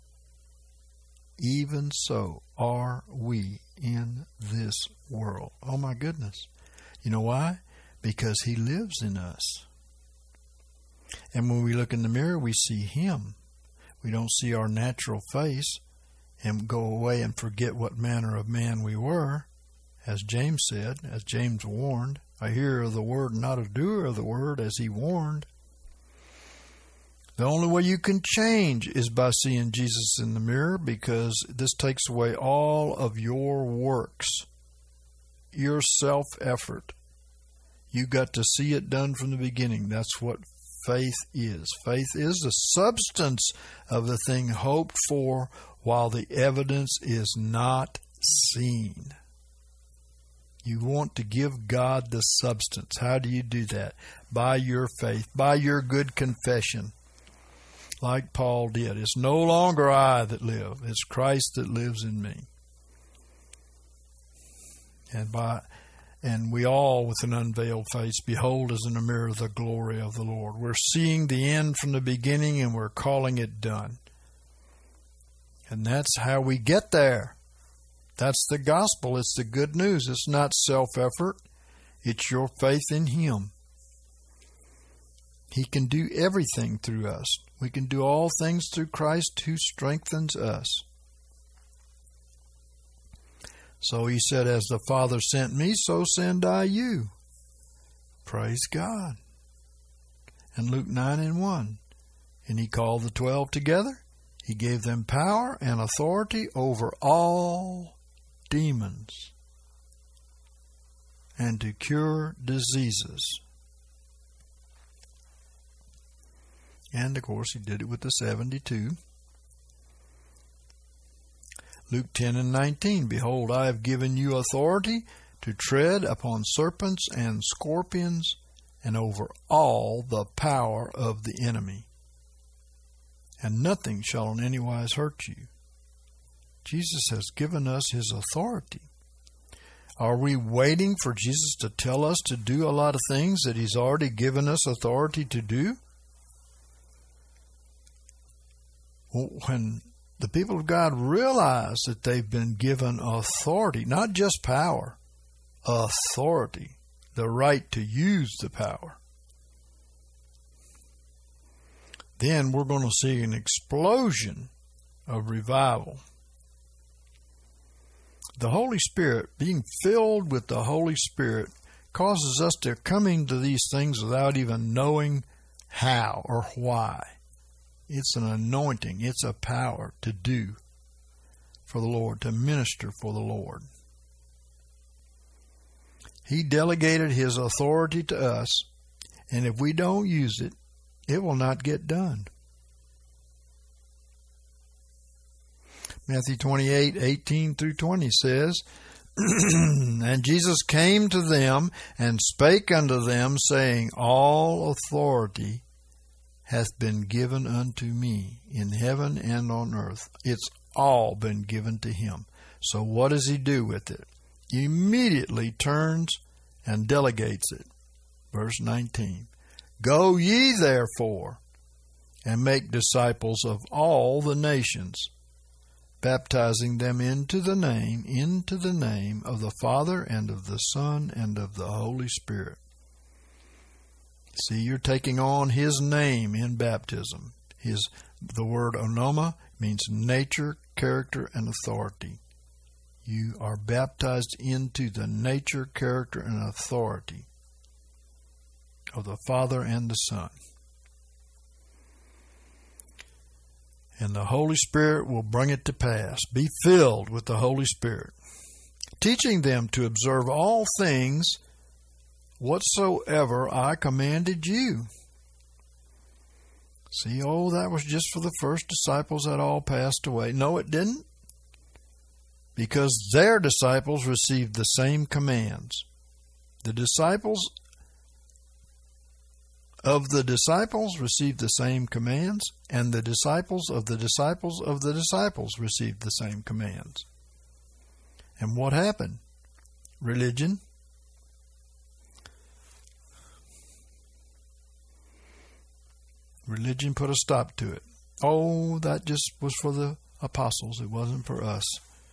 even so are we in this world. Oh my goodness. You know why? Because He lives in us. And when we look in the mirror, we see Him. We don't see our natural face and go away and forget what manner of man we were. As James said, as James warned, a hearer of the word, not a doer of the word, as he warned. The only way you can change is by seeing Jesus in the mirror, because this takes away all of your works, your self-effort. You got to see it done from the beginning. That's what faith is. Faith is the substance of the thing hoped for, while the evidence is not seen. You want to give God the substance. How do you do that? By your faith, by your good confession, like Paul did. It's no longer I that live, it's Christ that lives in me. And we all, with an unveiled face, behold as in a mirror the glory of the Lord. We're seeing the end from the beginning, and we're calling it done. And that's how we get there. That's the gospel. It's the good news. It's not self-effort. It's your faith in Him. He can do everything through us. We can do all things through Christ who strengthens us. So He said, as the Father sent me, so send I you. Praise God. And Luke 9:1. And He called the 12 together. He gave them power and authority over all demons, and to cure diseases. And of course He did it with the 72. Luke 10:19, behold, I have given you authority to tread upon serpents and scorpions, and over all the power of the enemy, and nothing shall in any wise hurt you. Jesus has given us His authority. Are we waiting for Jesus to tell us to do a lot of things that He's already given us authority to do? When the people of God realize that they've been given authority, not just power, authority, the right to use the power, then we're going to see an explosion of revival. The Holy Spirit, being filled with the Holy Spirit, causes us to come into these things without even knowing how or why. It's an anointing. It's a power to do for the Lord, to minister for the Lord. He delegated His authority to us, and if we don't use it, it will not get done. Matthew 28:18-20 says, And Jesus came to them and spake unto them, saying, All authority hath been given unto me in heaven and on earth. It's all been given to Him. So what does He do with it? He immediately turns and delegates it. Verse 19. Go ye therefore and make disciples of all the nations, baptizing them into the name of the Father and of the Son and of the Holy Spirit. See, you're taking on His name in baptism. The word onoma means nature, character, and authority. You are baptized into the nature, character, and authority of the Father and the Son. And the Holy Spirit will bring it to pass. Be filled with the Holy Spirit, teaching them to observe all things whatsoever I commanded you. See, that was just for the first disciples that all passed away. No, it didn't. Because their disciples received the same commands. The disciples of the disciples received the same commands, and the disciples of the disciples of the disciples received the same commands. And what happened? Religion. Religion put a stop to it. That just was for the apostles. It wasn't for us.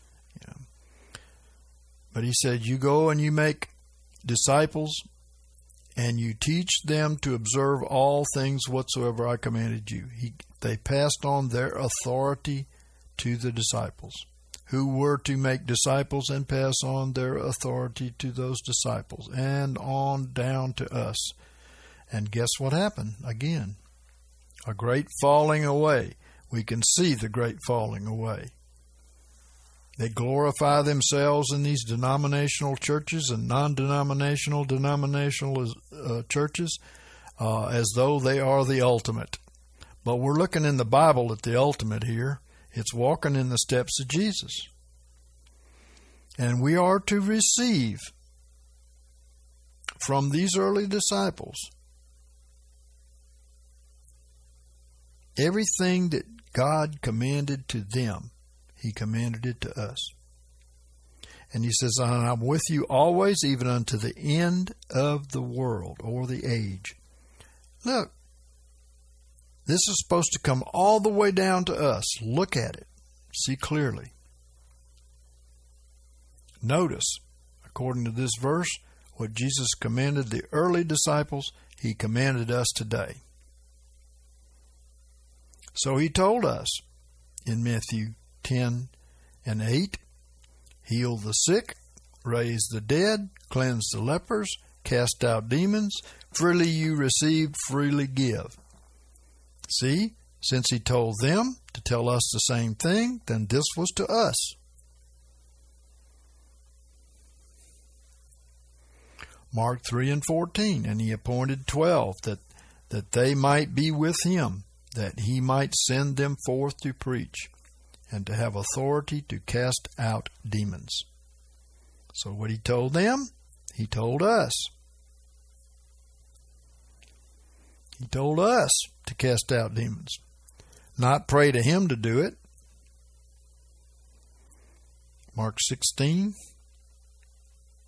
But He said, you go and you make disciples, and you teach them to observe all things whatsoever I commanded you. They passed on their authority to the disciples, who were to make disciples and pass on their authority to those disciples, and on down to us. And guess what happened? Again, a great falling away. We can see the great falling away. They glorify themselves in these denominational churches and non-denominational churches as though they are the ultimate. But we're looking in the Bible at the ultimate here. It's walking in the steps of Jesus. And we are to receive from these early disciples everything that God commanded to them. He commanded it to us. And He says, I'm with you always, even unto the end of the world, or the age. Look, this is supposed to come all the way down to us. Look at it. See clearly. Notice, according to this verse, what Jesus commanded the early disciples, He commanded us today. So He told us in Matthew 10:8, heal the sick, raise the dead, cleanse the lepers, cast out demons. Freely you received, freely give. See, since He told them to tell us the same thing, then this was to us. Mark 3:14, and He appointed 12 that they might be with Him, that He might send them forth to preach, and to have authority to cast out demons. So what He told them, He told us. He told us to cast out demons, not pray to Him to do it. Mark 16,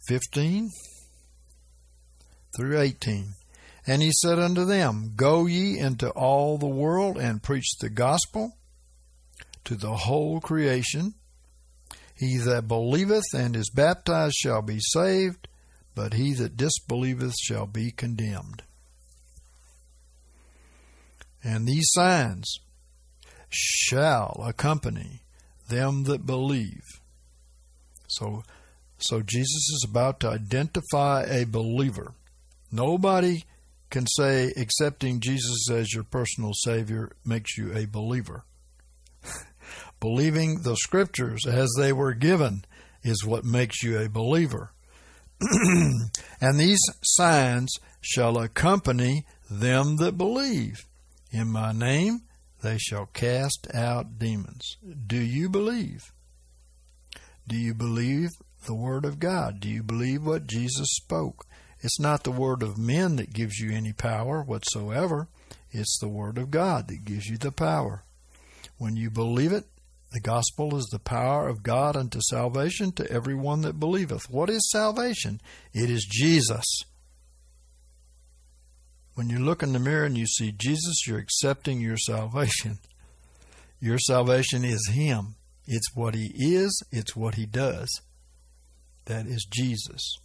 15 through 18. And he said unto them, Go ye into all the world and preach the gospel to the whole creation. He that believeth and is baptized shall be saved, but he that disbelieveth shall be condemned. And these signs shall accompany them that believe. So Jesus is about to identify a believer. Nobody can say accepting Jesus as your personal Savior makes you a believer. Believing the Scriptures as they were given is what makes you a believer. And these signs shall accompany them that believe. In my name they shall cast out demons. Do you believe? Do you believe the Word of God? Do you believe what Jesus spoke? It's not the word of men that gives you any power whatsoever. It's the Word of God that gives you the power. When you believe it, the gospel is the power of God unto salvation to everyone that believeth. What is salvation? It is Jesus. When you look in the mirror and you see Jesus, you're accepting your salvation. Your salvation is Him. It's what He is. It's what He does. That is Jesus.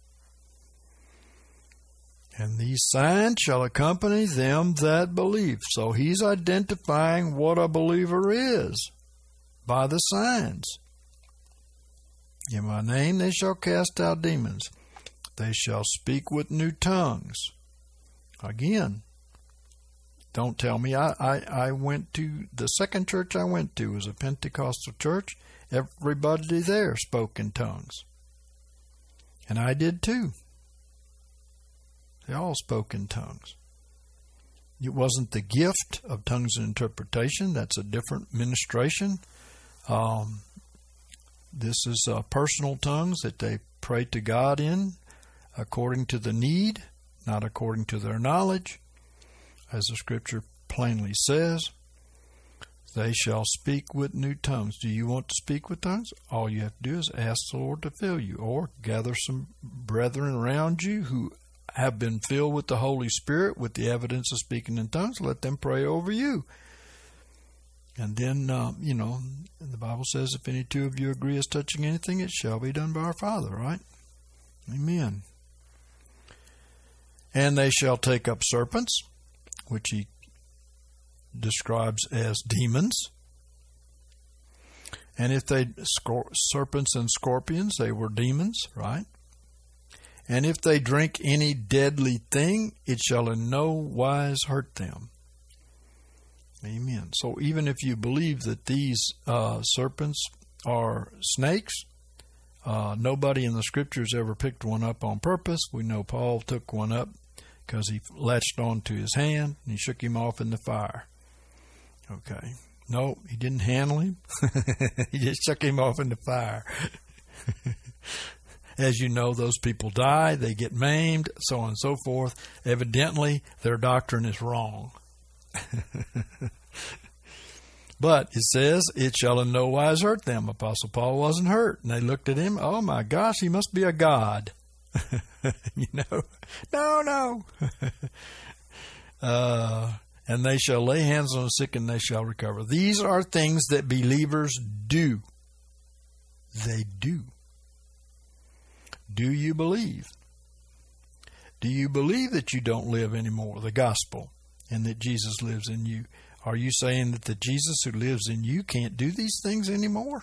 And these signs shall accompany them that believe. So He's identifying what a believer is by the signs. In my name they shall cast out demons. They shall speak with new tongues. Again, don't tell me. I went to, the second church I went to was a Pentecostal church. Everybody there spoke in tongues. And I did too. They all spoke in tongues. It wasn't the gift of tongues and interpretation. That's a different ministration. This is personal tongues that they pray to God in according to the need, not according to their knowledge. As the Scripture plainly says, they shall speak with new tongues. Do you want to speak with tongues? All you have to do is ask the Lord to fill you, or gather some brethren around you who have been filled with the Holy Spirit with the evidence of speaking in tongues. Let them pray over you. And then, the Bible says, if any two of you agree as touching anything, it shall be done by our Father, right? Amen. And they shall take up serpents, which he describes as demons. And if they, serpents and scorpions, they were demons, right? And if they drink any deadly thing, it shall in no wise hurt them. Amen. So even if you believe that these serpents are snakes, nobody in the Scriptures ever picked one up on purpose. We know Paul took one up because he latched onto his hand and he shook him off in the fire. Okay. No, he didn't handle him. He just shook him off in the fire. As you know, those people die, they get maimed, so on and so forth. Evidently, their doctrine is wrong. But it says, it shall in no wise hurt them. Apostle Paul wasn't hurt. And they looked at him, oh my gosh, he must be a god. No. And they shall lay hands on the sick and they shall recover. These are things that believers do. They do. Do you believe? Do you believe that you don't live anymore, the gospel, and that Jesus lives in you? Are you saying that the Jesus who lives in you can't do these things anymore?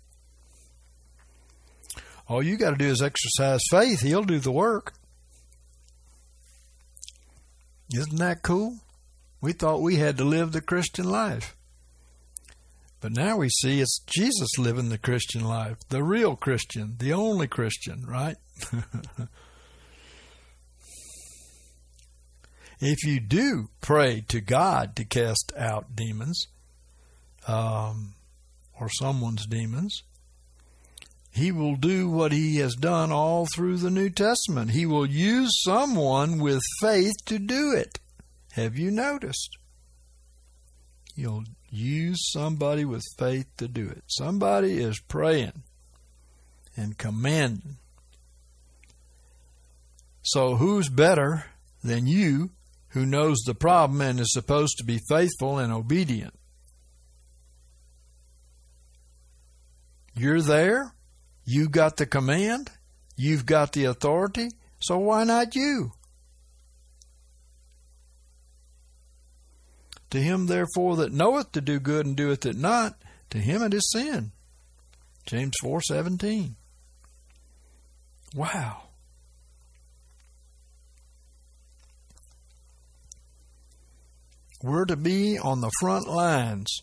All you got to do is exercise faith. He'll do the work. Isn't that cool? We thought we had to live the Christian life. But now we see it's Jesus living the Christian life, the real Christian, the only Christian, right? If you do pray to God to cast out demons, or someone's demons, He will do what He has done all through the New Testament. He will use someone with faith to do it. Have you noticed? He'll use somebody with faith to do it. Somebody is praying and commanding So who's better than you, who knows the problem and is supposed to be faithful and obedient? You're there. You got the command. You've got the authority. So why not you? To him, therefore, that knoweth to do good and doeth it not, to him it is sin. James 4:17. Wow. We're to be on the front lines.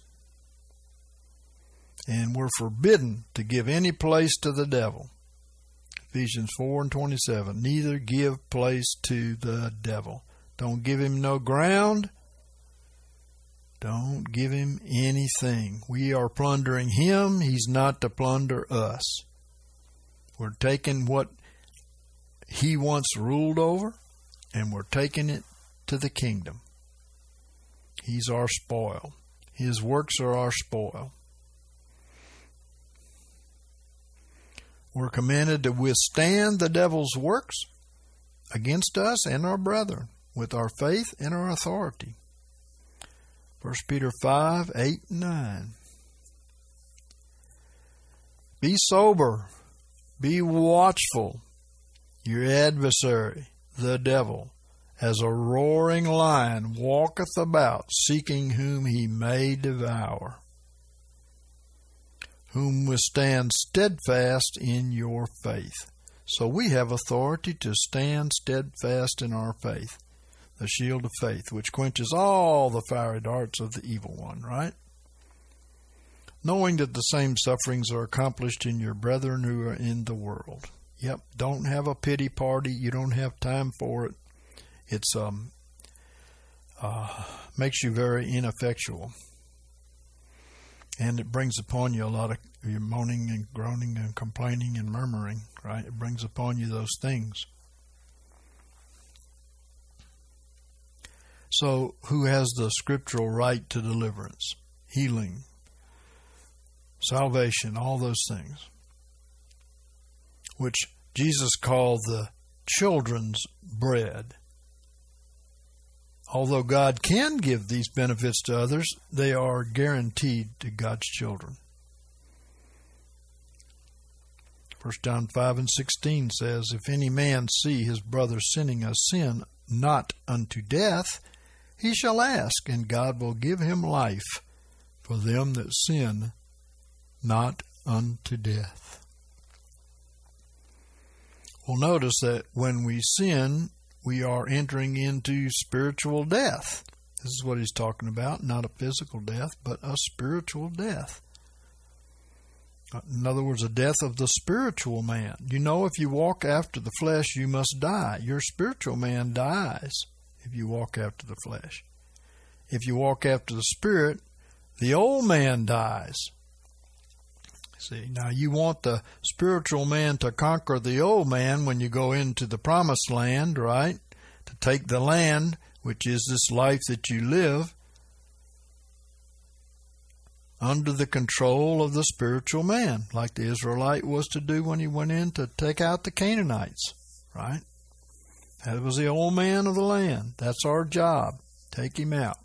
And we're forbidden to give any place to the devil. Ephesians 4:27. Neither give place to the devil. Don't give him no ground. Don't give him anything. We are plundering him. He's not to plunder us. We're taking what he once ruled over, and we're taking it to the kingdom. He's our spoil. His works are our spoil. We're commanded to withstand the devil's works against us and our brethren with our faith and our authority. 1 Peter 5:8-9. Be sober, be watchful. Your adversary, the devil, as a roaring lion, walketh about, seeking whom he may devour. Whom withstand steadfast in your faith. So we have authority to stand steadfast in our faith. The shield of faith, which quenches all the fiery darts of the evil one, right? Knowing that the same sufferings are accomplished in your brethren who are in the world. Yep, don't have a pity party. You don't have time for it. It's makes you very ineffectual. And it brings upon you a lot of your moaning and groaning and complaining and murmuring, right? It brings upon you those things. So, who has the scriptural right to deliverance, healing, salvation, all those things, which Jesus called the children's bread? Although God can give these benefits to others, they are guaranteed to God's children. 1 John 5:16 says, If any man see his brother sinning a sin not unto death, he shall ask, and God will give him life for them that sin not unto death. Well, notice that when we sin, we are entering into spiritual death. This is what he's talking about, not a physical death, but a spiritual death. In other words, a death of the spiritual man. You know, if you walk after the flesh, you must die. Your spiritual man dies if you walk after the flesh. If you walk after the Spirit, the old man dies. See, now you want the spiritual man to conquer the old man when you go into the promised land, right? To take the land, which is this life that you live, under the control of the spiritual man, like the Israelite was to do when he went in to take out the Canaanites, right? That was the old man of the land. That's our job. Take him out.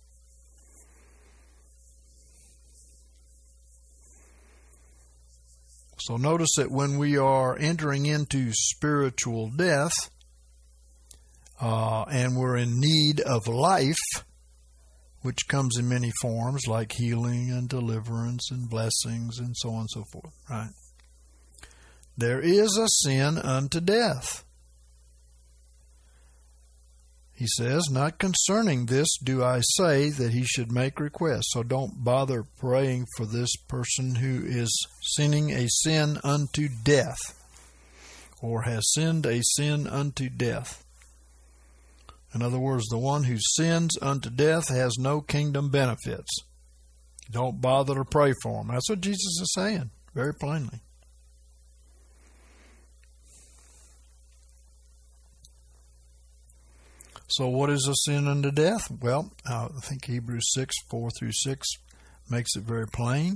So notice that when we are entering into spiritual death, and we're in need of life, which comes in many forms like healing and deliverance and blessings and so on and so forth, right? There is a sin unto death. He says, not concerning this do I say that he should make request. So don't bother praying for this person who is sinning a sin unto death or has sinned a sin unto death. In other words, the one who sins unto death has no kingdom benefits. Don't bother to pray for him. That's what Jesus is saying, very plainly. So what is a sin unto death? Well, I think Hebrews 6:4-6 makes it very plain.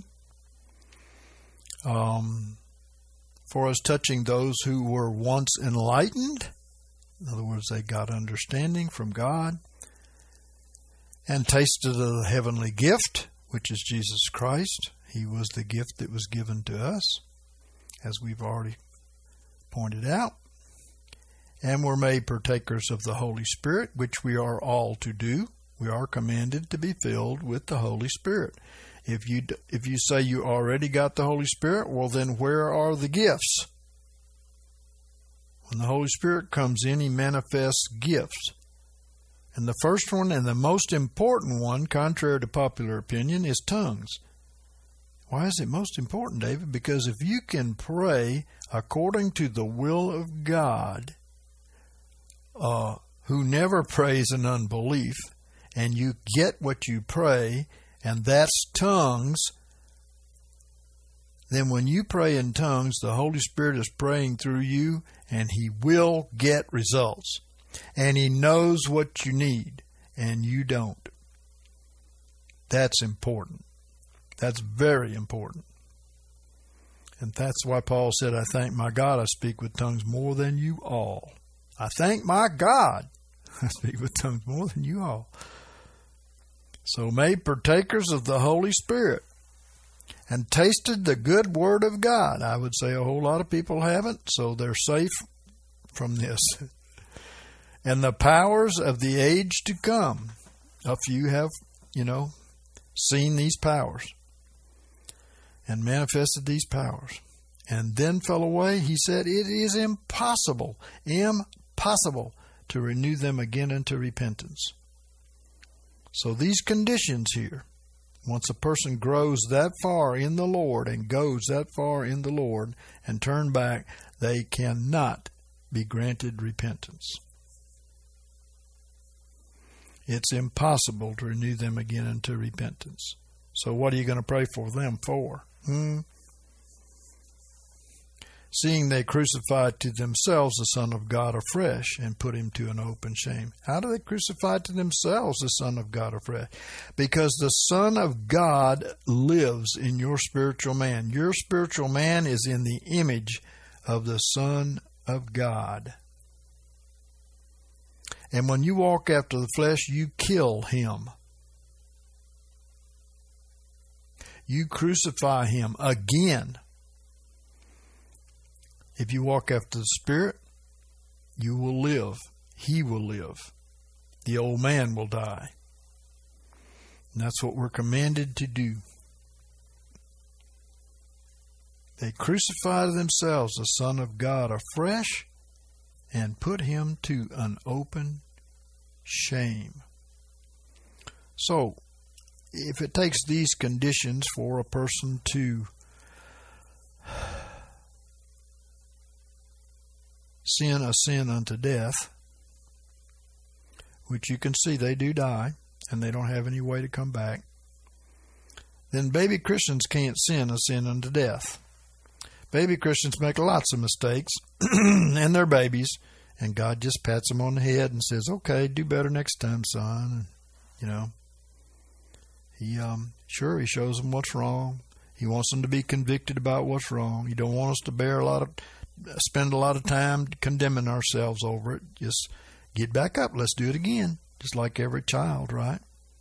For as touching those who were once enlightened, In other words, they got understanding from God and tasted of the heavenly gift, which is Jesus Christ. He was the gift that was given to us, as we've already pointed out, and were made partakers of the Holy Spirit, which we are all to do. We are commanded to be filled with the Holy Spirit. If you say you already got the Holy Spirit, well, then where are the gifts? When the Holy Spirit comes in, He manifests gifts. And the first one and the most important one, contrary to popular opinion, is tongues. Why is it most important, David? Because if you can pray according to the will of God, who never prays in unbelief, and you get what you pray, and that's tongues, then when you pray in tongues, the Holy Spirit is praying through you, and He will get results. And He knows what you need, and you don't. That's important. That's very important. And that's why Paul said, I thank my God I speak with tongues more than you all. I thank my God I speak with tongues more than you all. So made partakers of the Holy Spirit and tasted the good word of God. I would say a whole lot of people haven't, so they're safe from this. And the powers of the age to come. A few have, seen these powers and manifested these powers, and then fell away. He said it is impossible to renew them again unto repentance. So these conditions here, once a person grows that far in the Lord and goes that far in the Lord and turn back, they cannot be granted repentance. It's impossible to renew them again unto repentance. So what are you going to pray for them for? Seeing they crucified to themselves the Son of God afresh and put Him to an open shame. How do they crucify to themselves the Son of God afresh? Because the Son of God lives in your spiritual man. Your spiritual man is in the image of the Son of God. And when you walk after the flesh, you kill Him. You crucify Him again. If you walk after the Spirit, you will live. He will live. The old man will die. And that's what we're commanded to do. They crucify to themselves the Son of God afresh and put Him to an open shame. So, if it takes these conditions for a person to sin a sin unto death, which you can see they do die, and they don't have any way to come back, then baby Christians can't sin a sin unto death. Baby Christians make lots of mistakes, and they're babies, and God just pats them on the head and says, okay, do better next time, son. And, He shows them what's wrong. He wants them to be convicted about what's wrong. He don't want us to spend a lot of time condemning ourselves over it. Just get back up. Let's do it again. Just like every child, right?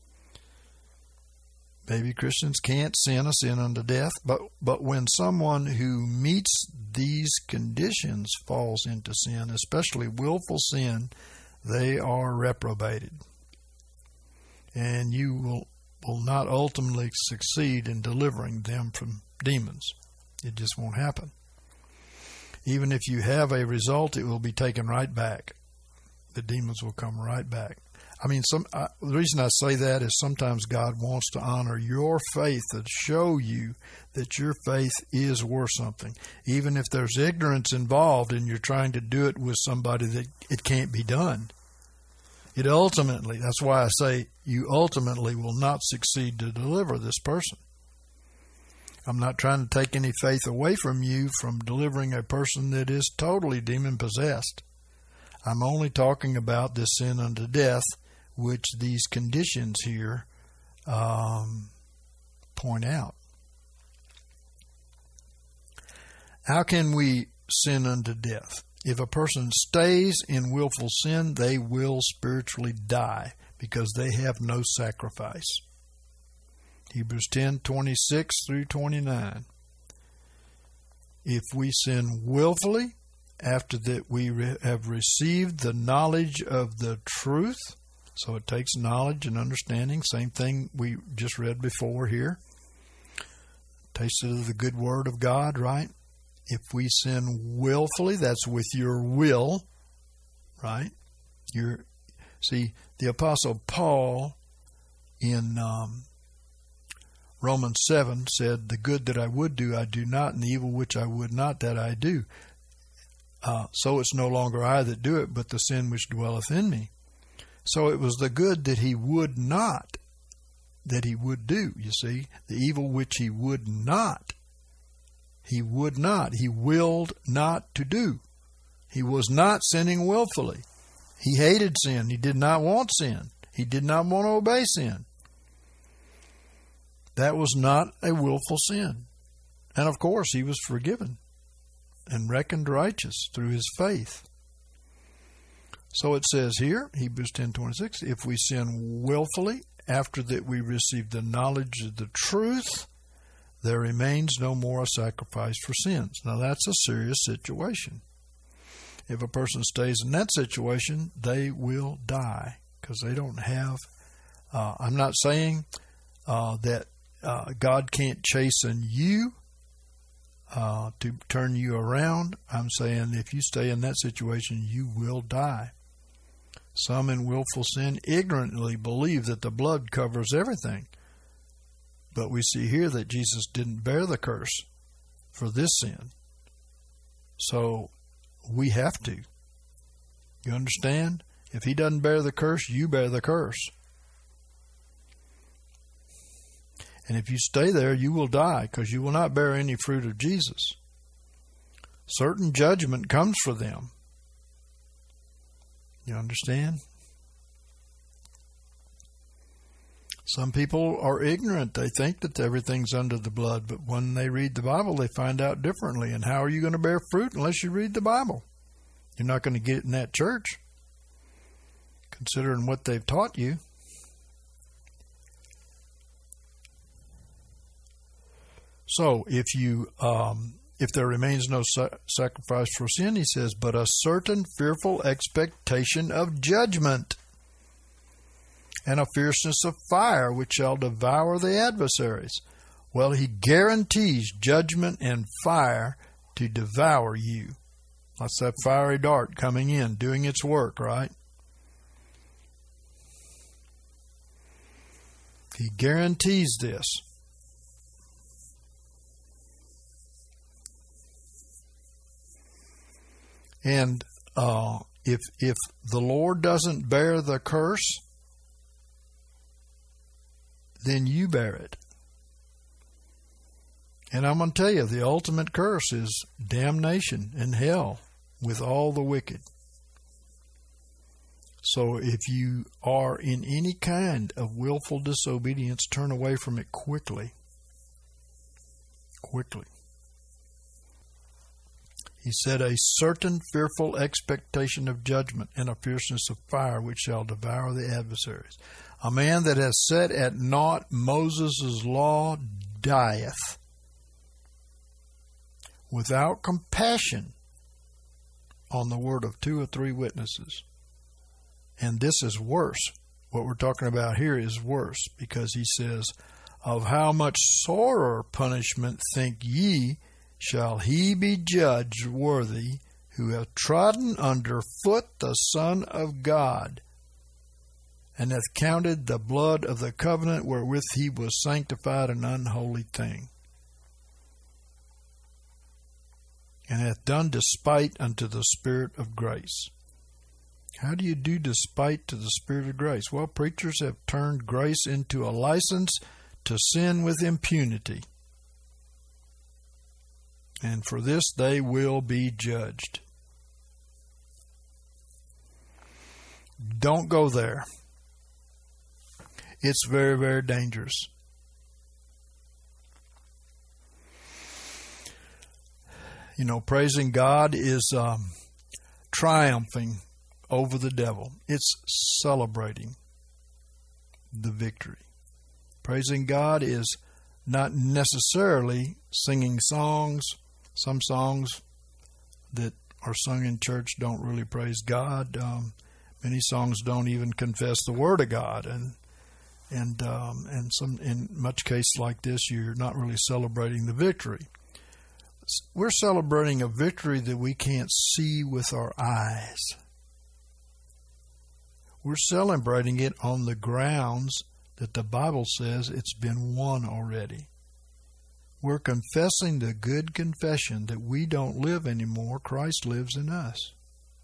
Baby Christians can't sin a sin unto death, but when someone who meets these conditions falls into sin, especially willful sin, they are reprobated. And you will not ultimately succeed in delivering them from demons. It just won't happen. Even if you have a result, it will be taken right back. The demons will come right back. The reason I say that is sometimes God wants to honor your faith and show you that your faith is worth something. Even if there's ignorance involved and you're trying to do it with somebody that it can't be done. That's why I say you ultimately will not succeed to deliver this person. I'm not trying to take any faith away from you from delivering a person that is totally demon-possessed. I'm only talking about this sin unto death, which these conditions here point out. How can we sin unto death? If a person stays in willful sin, they will spiritually die because they have no sacrifice. Hebrews 10:26 through 29. If we sin willfully, after that we have received the knowledge of the truth, so it takes knowledge and understanding, same thing we just read before here. Tasted of the good word of God, right? If we sin willfully, that's with your will, right? See, the Apostle Paul in Romans 7 said, the good that I would do, I do not, and the evil which I would not, that I do. So it's no longer I that do it, but the sin which dwelleth in me. So it was the good that he would not, that he would do, you see. The evil which he would not. He would not. He willed not to do. He was not sinning willfully. He hated sin. He did not want sin. He did not want to obey sin. That was not a willful sin. And of course, he was forgiven and reckoned righteous through his faith. So it says here, Hebrews 10:26, if we sin willfully, after that we receive the knowledge of the truth, there remains no more a sacrifice for sins. Now that's a serious situation. If a person stays in that situation, they will die because they don't have, I'm not saying that God can't chasten you to turn you around. I'm saying if you stay in that situation, you will die. Some in willful sin ignorantly believe that the blood covers everything. But we see here that Jesus didn't bear the curse for this sin. So we have to. You understand? If he doesn't bear the curse, you bear the curse. And if you stay there, you will die because you will not bear any fruit of Jesus. Certain judgment comes for them. You understand? Some people are ignorant. They think that everything's under the blood, but when they read the Bible, they find out differently. And how are you going to bear fruit unless you read the Bible? You're not going to get it in that church, considering what they've taught you. So if there remains no sacrifice for sin, he says, but a certain fearful expectation of judgment, and a fierceness of fire which shall devour the adversaries. Well, he guarantees judgment and fire to devour you. That's that fiery dart coming in, doing its work, right? He guarantees this. And if the Lord doesn't bear the curse, then you bear it. And I'm going to tell you, the ultimate curse is damnation and hell with all the wicked. So if you are in any kind of willful disobedience, turn away from it quickly. Quickly. He said, a certain fearful expectation of judgment and a fierceness of fire which shall devour the adversaries. A man that has set at naught Moses' law dieth without compassion on the word of 2 or 3 witnesses. And this is worse. What we're talking about here is worse, because he says, of how much sorer punishment think ye shall he be judged worthy who hath trodden under foot the Son of God, and hath counted the blood of the covenant wherewith he was sanctified an unholy thing, and hath done despite unto the Spirit of grace. How do you do despite to the Spirit of grace? Well, preachers have turned grace into a license to sin with impunity. And for this they will be judged. Don't go there. It's very, very dangerous. You know, praising God is triumphing over the devil. It's celebrating the victory. Praising God is not necessarily singing songs. Some songs that are sung in church don't really praise God. Many songs don't even confess the Word of God, and some, in much cases like this, you're not really celebrating the victory. We're celebrating a victory that we can't see with our eyes. We're celebrating it on the grounds that the Bible says it's been won already. We're confessing the good confession that we don't live anymore. Christ lives in us.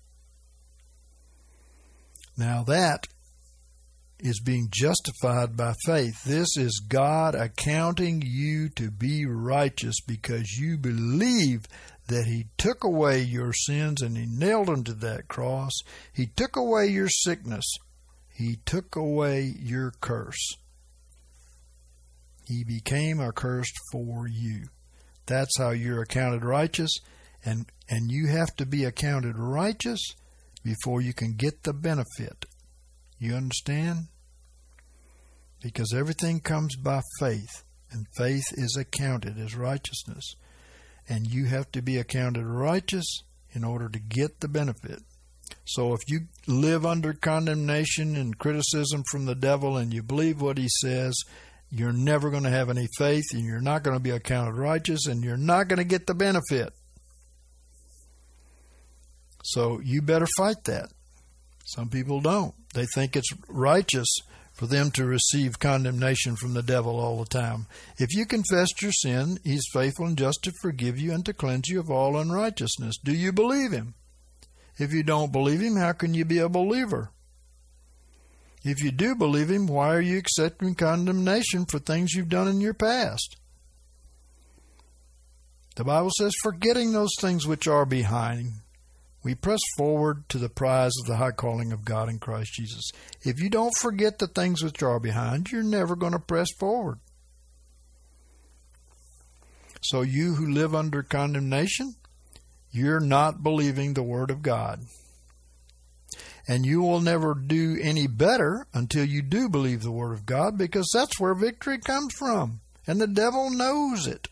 Now that is being justified by faith. This is God accounting you to be righteous because you believe that He took away your sins and He nailed them to that cross. He took away your sickness. He took away your curse. He became accursed for you. That's how you're accounted righteous, and you have to be accounted righteous before you can get the benefit. You understand? Because everything comes by faith, and faith is accounted as righteousness. And you have to be accounted righteous in order to get the benefit. So if you live under condemnation and criticism from the devil and you believe what he says, you're never going to have any faith, and you're not going to be accounted righteous, and you're not going to get the benefit. So you better fight that. Some people don't. They think it's righteous for them to receive condemnation from the devil all the time. If you confess your sin, He's faithful and just to forgive you and to cleanse you of all unrighteousness. Do you believe Him? If you don't believe Him, how can you be a believer? If you do believe Him, why are you accepting condemnation for things you've done in your past? The Bible says, forgetting those things which are behind, we press forward to the prize of the high calling of God in Christ Jesus. If you don't forget the things which are behind, you're never going to press forward. So you who live under condemnation, you're not believing the Word of God. And you will never do any better until you do believe the Word of God, because that's where victory comes from. And the devil knows it.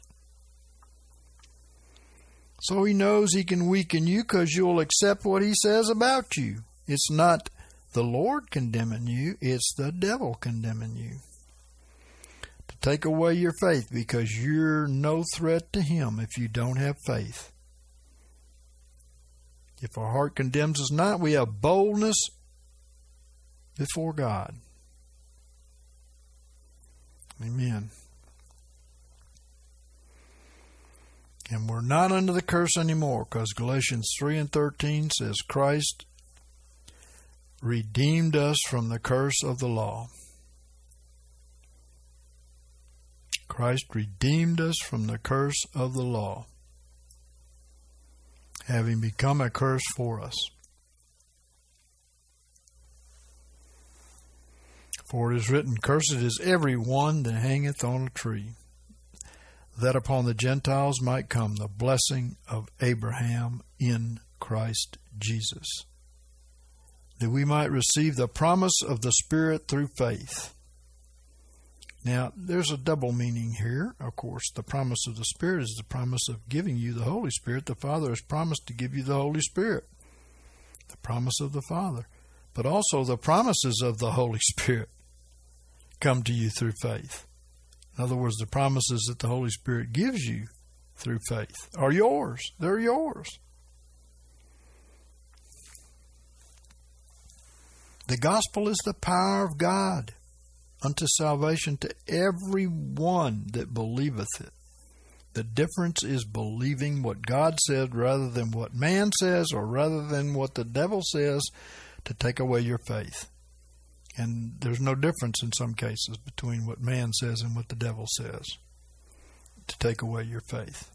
So he knows he can weaken you because you'll accept what he says about you. It's not the Lord condemning you, it's the devil condemning you. To take away your faith, because you're no threat to him if you don't have faith. If our heart condemns us not, we have boldness before God. Amen. And we're not under the curse anymore, because Galatians 3:13 says Christ redeemed us from the curse of the law. Christ redeemed us from the curse of the law, having become a curse for us. For it is written, cursed is every one that hangeth on a tree, that upon the Gentiles might come the blessing of Abraham in Christ Jesus, that we might receive the promise of the Spirit through faith. Now, there's a double meaning here. Of course, the promise of the Spirit is the promise of giving you the Holy Spirit. The Father has promised to give you the Holy Spirit, the promise of the Father. But also the promises of the Holy Spirit come to you through faith. In other words, the promises that the Holy Spirit gives you through faith are yours. They're yours. The gospel is the power of God unto salvation to every one that believeth it. The difference is believing what God said rather than what man says, or rather than what the devil says to take away your faith. And there's no difference in some cases between what man says and what the devil says to take away your faith.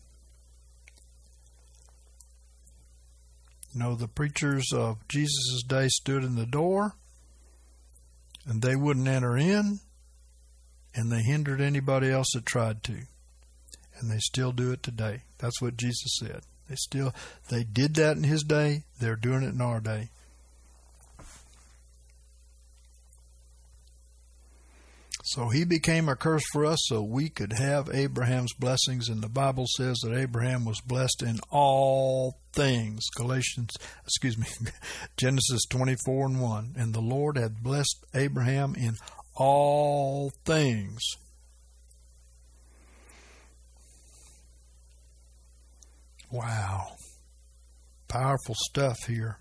You know, the preachers of Jesus' day stood in the door, and they wouldn't enter in, and they hindered anybody else that tried to. And they still do it today. That's what Jesus said. They did that in his day. They're doing it in our day. So he became a curse for us so we could have Abraham's blessings. And the Bible says that Abraham was blessed in all things. Genesis 24:1. And the Lord had blessed Abraham in all things. Wow. Powerful stuff here.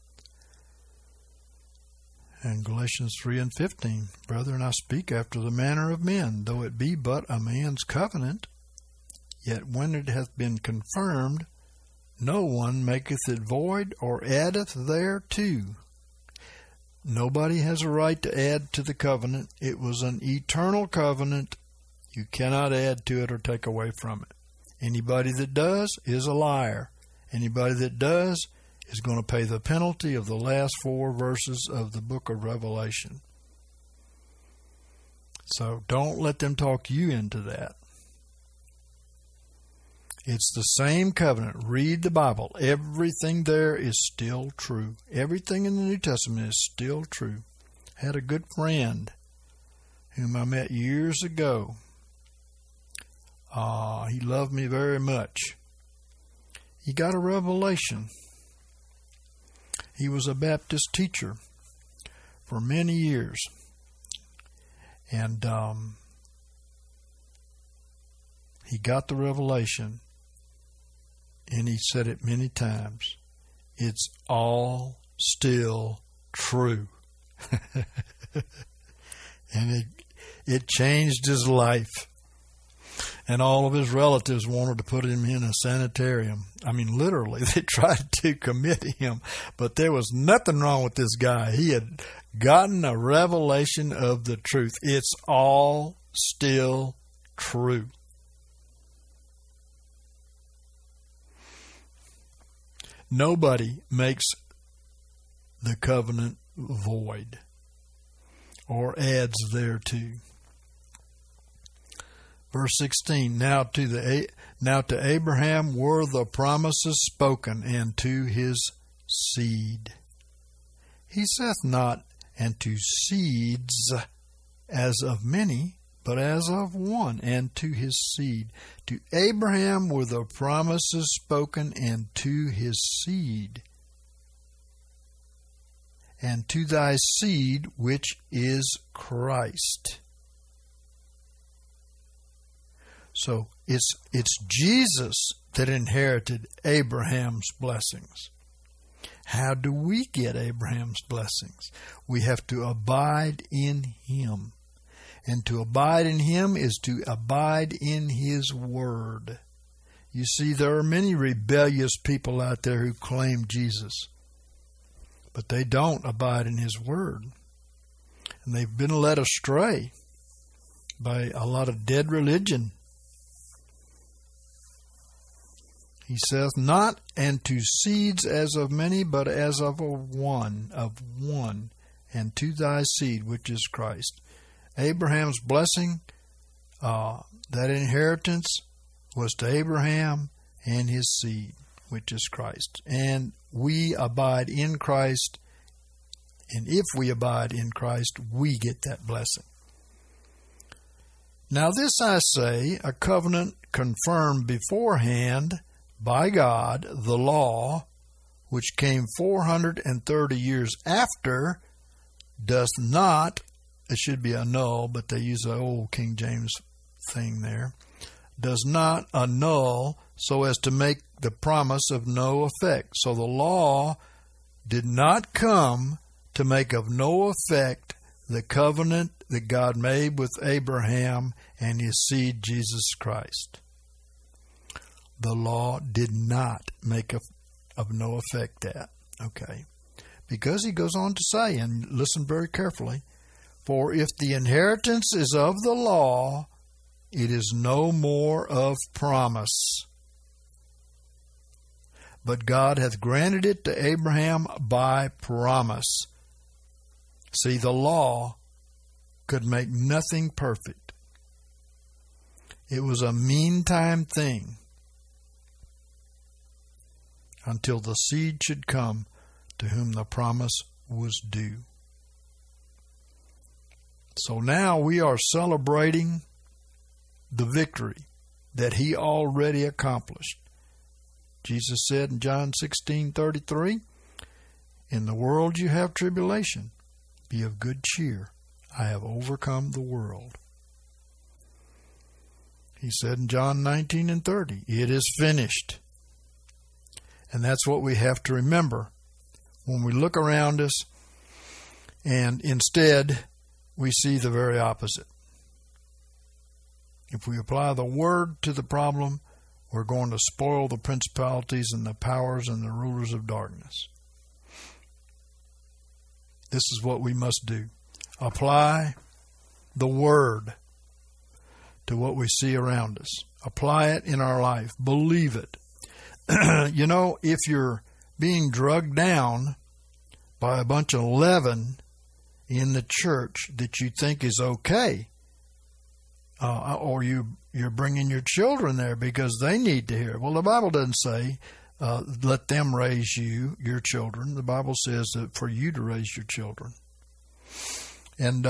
And Galatians 3:15, Brethren, I speak after the manner of men, though it be but a man's covenant, yet when it hath been confirmed, no one maketh it void or addeth thereto. Nobody has a right to add to the covenant. It was an eternal covenant. You cannot add to it or take away from it. Anybody that does is a liar. Anybody that does is going to pay the penalty of the last 4 verses of the book of Revelation. So don't let them talk you into that. It's the same covenant. Read the Bible. Everything there is still true. Everything in the New Testament is still true. I had a good friend whom I met years ago. He loved me very much. He got a revelation. He was a Baptist teacher for many years. And he got the revelation, and he said it many times. It's all still true. And it changed his life. And all of his relatives wanted to put him in a sanitarium. I mean, literally, they tried to commit him. But there was nothing wrong with this guy. He had gotten a revelation of the truth. It's all still true. Nobody makes the covenant void or adds thereto. Verse 16, Now to Abraham were the promises spoken, and to his seed. He saith not, and to seeds as of many, but as of one, and to his seed. To Abraham were the promises spoken, and to his seed. And to thy seed, which is Christ. So it's Jesus that inherited Abraham's blessings. How do we get Abraham's blessings? We have to abide in him. And to abide in him is to abide in his word. You see, there are many rebellious people out there who claim Jesus, but they don't abide in his word. And they've been led astray by a lot of dead religion. He saith not, and to seeds as of many, but as of one, and to thy seed, which is Christ. Abraham's blessing, that inheritance was to Abraham and his seed, which is Christ. And we abide in Christ, and if we abide in Christ, we get that blessing. Now this I say, a covenant confirmed beforehand by God, the law, which came 430 years after, doth not, it should be annul, but they use the old King James thing there, does not annul so as to make the promise of no effect. So the law did not come to make of no effect the covenant that God made with Abraham and his seed, Jesus Christ. The law did not make of no effect that. Okay. Because he goes on to say, and listen very carefully, for if the inheritance is of the law, it is no more of promise. But God hath granted it to Abraham by promise. See, the law could make nothing perfect. It was a meantime thing. until the seed should come to whom the promise was due. So now we are celebrating the victory that he already accomplished. Jesus said in John 16:33, "In the world you have tribulation. Be of good cheer. I have overcome the world." He said in John 19:30, "It is finished." And that's what we have to remember when we look around us, and instead we see the very opposite. If we apply the Word to the problem, we're going to spoil the principalities and the powers and the rulers of darkness. This is what we must do. Apply the Word to what we see around us. Apply it in our life. Believe it. You know, if you're being drugged down by a bunch of leaven in the church that you think is okay, or you're bringing your children there because they need to hear it. Well, the Bible doesn't say let them raise you, your children. The Bible says that for you to raise your children. And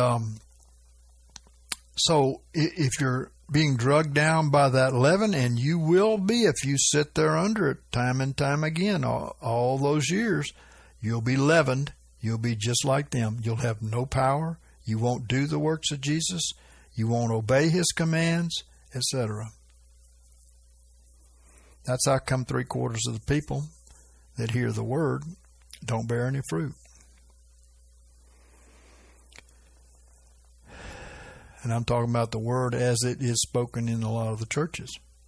so if you're being drugged down by that leaven, and you will be if you sit there under it time and time again, all those years, you'll be leavened. You'll be just like them. You'll have no power. You won't do the works of Jesus. You won't obey his commands, etc. That's how come 3/4 of the people that hear the word don't bear any fruit. And I'm talking about the word as it is spoken in a lot of the churches.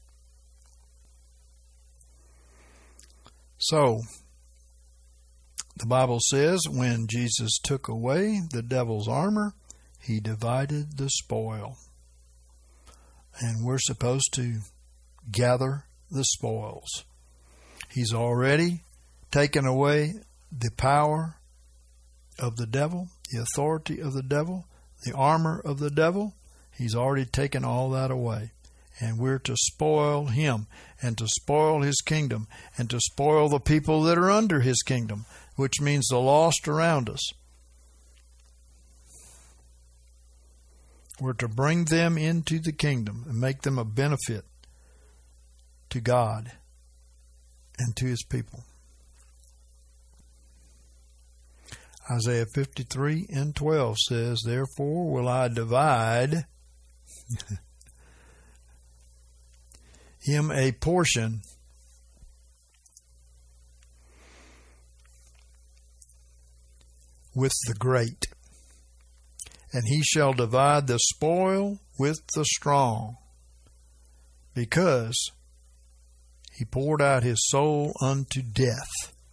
So, the Bible says when Jesus took away the devil's armor, he divided the spoil. And we're supposed to gather the spoils. He's already taken away the power of the devil, the authority of the devil, the armor of the devil. He's already taken all that away. And we're to spoil him, and to spoil his kingdom, and to spoil the people that are under his kingdom, which means the lost around us. We're to bring them into the kingdom and make them a benefit to God and to his people. Isaiah 53:12 says, "Therefore will I divide him a portion with the great, and he shall divide the spoil with the strong, because he poured out his soul unto death."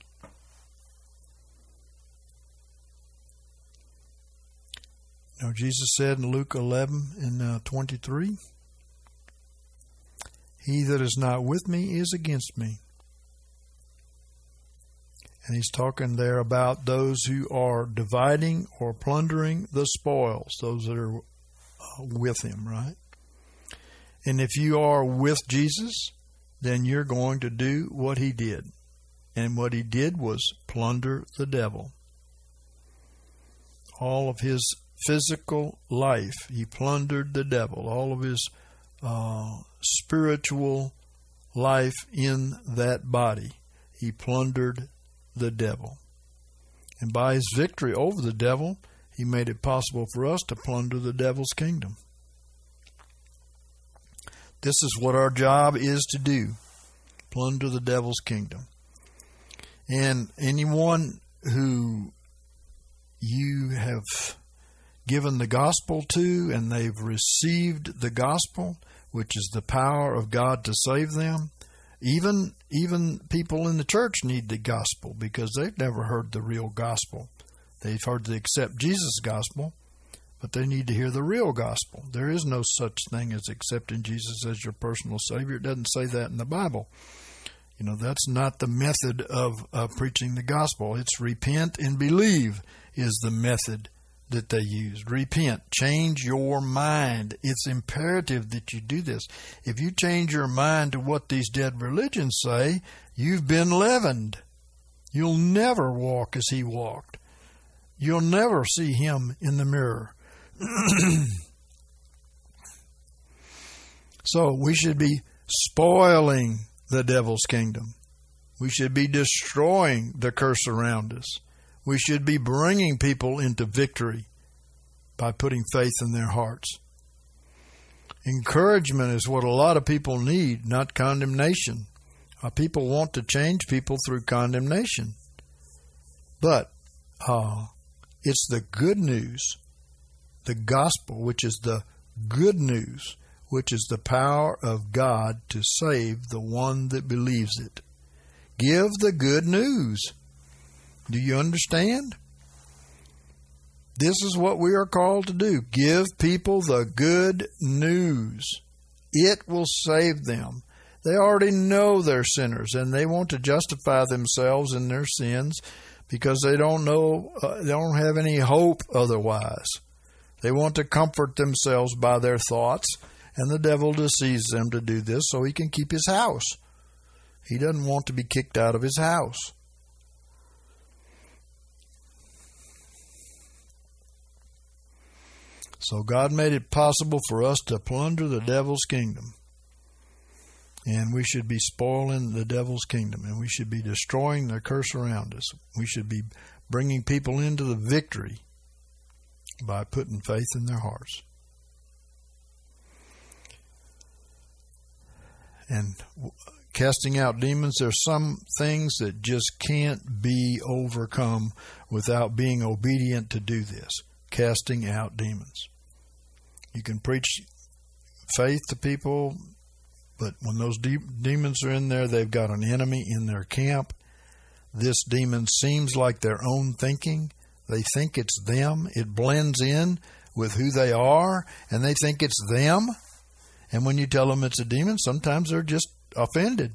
Now, Jesus said in Luke 11:23, "He that is not with me is against me." And he's talking there about those who are dividing or plundering the spoils, those that are with him, right? And if you are with Jesus, then you're going to do what he did. And what he did was plunder the devil. All of his physical life, he plundered the devil. All of his spiritual life in that body, he plundered the devil. And by his victory over the devil, he made it possible for us to plunder the devil's kingdom. This is what our job is to do: plunder the devil's kingdom. And anyone who you have given the gospel to, and they've received the gospel, which is the power of God to save them. Even people in the church need the gospel because they've never heard the real gospel. They've heard the accept Jesus gospel, but they need to hear the real gospel. There is no such thing as accepting Jesus as your personal Savior. It doesn't say that in the Bible. You know, that's not the method of preaching the gospel. It's repent and believe is the method that they used. Repent. Change your mind. It's imperative that you do this. If you change your mind to what these dead religions say, you've been leavened. You'll never walk as he walked. You'll never see him in the mirror. So we should be spoiling the devil's kingdom. We should be destroying the curse around us. We should be bringing people into victory by putting faith in their hearts. Encouragement is what a lot of people need, not condemnation. People want to change people through condemnation. But it's the good news, the gospel, which is the good news, which is the power of God to save the one that believes it. Give the good news. Do you understand? This is what we are called to do. Give people the good news. It will save them. They already know they're sinners, and they want to justify themselves in their sins because they don't know, they don't have any hope otherwise. They want to comfort themselves by their thoughts, and the devil deceives them to do this so he can keep his house. He doesn't want to be kicked out of his house. So God made it possible for us to plunder the devil's kingdom. And we should be spoiling the devil's kingdom. And we should be destroying the curse around us. We should be bringing people into the victory by putting faith in their hearts. And casting out demons, there's some things that just can't be overcome without being obedient to do this. Casting out demons. You can preach faith to people, but when those demons are in there, they've got an enemy in their camp. This demon seems like their own thinking. They think it's them. It blends in with who they are, and they think it's them. And when you tell them it's a demon, sometimes they're just offended.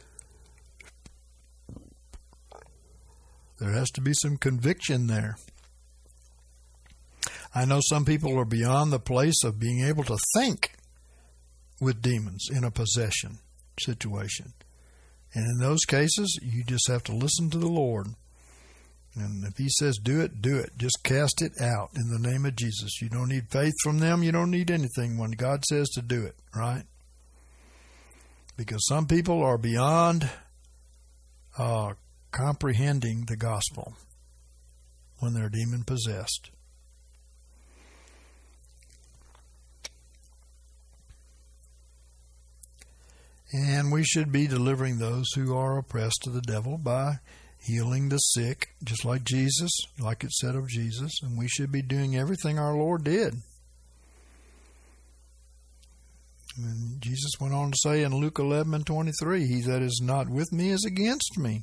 There has to be some conviction there. I know some people are beyond the place of being able to think with demons in a possession situation. And in those cases, you just have to listen to the Lord. And if he says do it, do it. Just cast it out in the name of Jesus. You don't need faith from them. You don't need anything when God says to do it, right? Because some people are beyond comprehending the gospel when they're demon possessed. And we should be delivering those who are oppressed of the devil by healing the sick, just like Jesus, like it said of Jesus. And we should be doing everything our Lord did. And Jesus went on to say in Luke 11:23, he that is not with me is against me.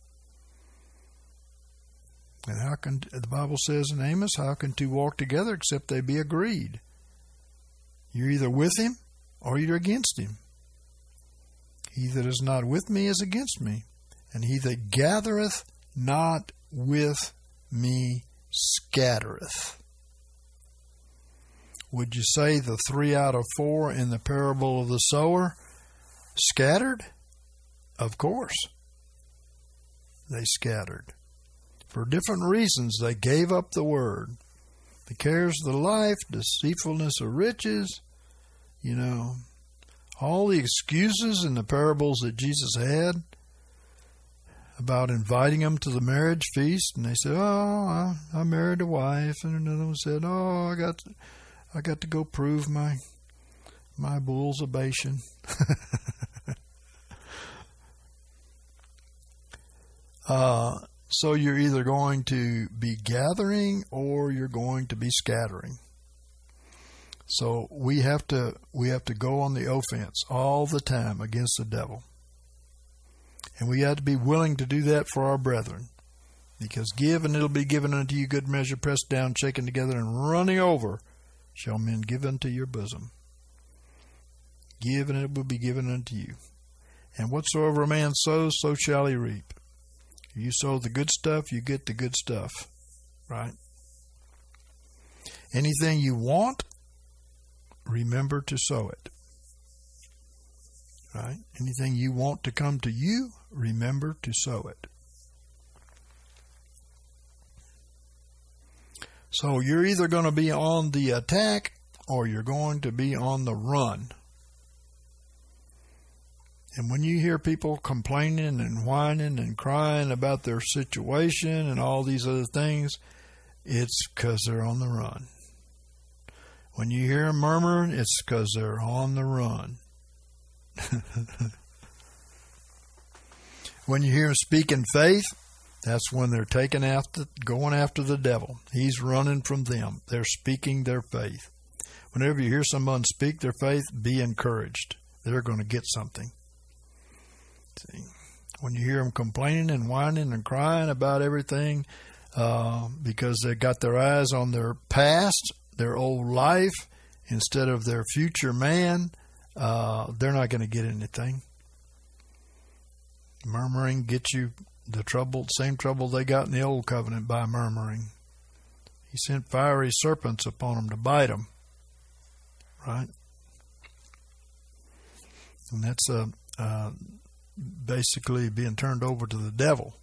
And how can, the Bible says in Amos, how can two walk together except they be agreed? You're either with him or you're against him. He that is not with me is against me, and he that gathereth not with me scattereth. Would you say the 3 out of 4 in the parable of the sower scattered? Of course. They scattered. For different reasons, they gave up the word. The cares of the life, deceitfulness of riches, all the excuses in the parables that Jesus had about inviting them to the marriage feast, and they said, "Oh, I married a wife," and another one said, "Oh, I got to go prove my bull's abation." So you're either going to be gathering or you're going to be scattering. So we have to go on the offense all the time against the devil. And we have to be willing to do that for our brethren. Because give and it'll be given unto you, good measure, pressed down, shaken together, and running over shall men give unto your bosom. Give and it will be given unto you. And whatsoever a man sows, so shall he reap. If you sow the good stuff, you get the good stuff. Right? Anything you want, remember to sow it. Right? Anything you want to come to you, remember to sow it. So you're either going to be on the attack or you're going to be on the run. And when you hear people complaining and whining and crying about their situation and all these other things, it's because they're on the run. When you hear them murmuring, it's because they're on the run. When you hear them speaking faith, that's when they're going after the devil. He's running from them. They're speaking their faith. Whenever you hear someone speak their faith, be encouraged. They're going to get something. See? When you hear them complaining and whining and crying about everything because they got their eyes on their past, their old life, instead of their future man, they're not going to get anything. Murmuring gets you the same trouble they got in the old covenant by murmuring. He sent fiery serpents upon them to bite them. Right? And that's basically being turned over to the devil.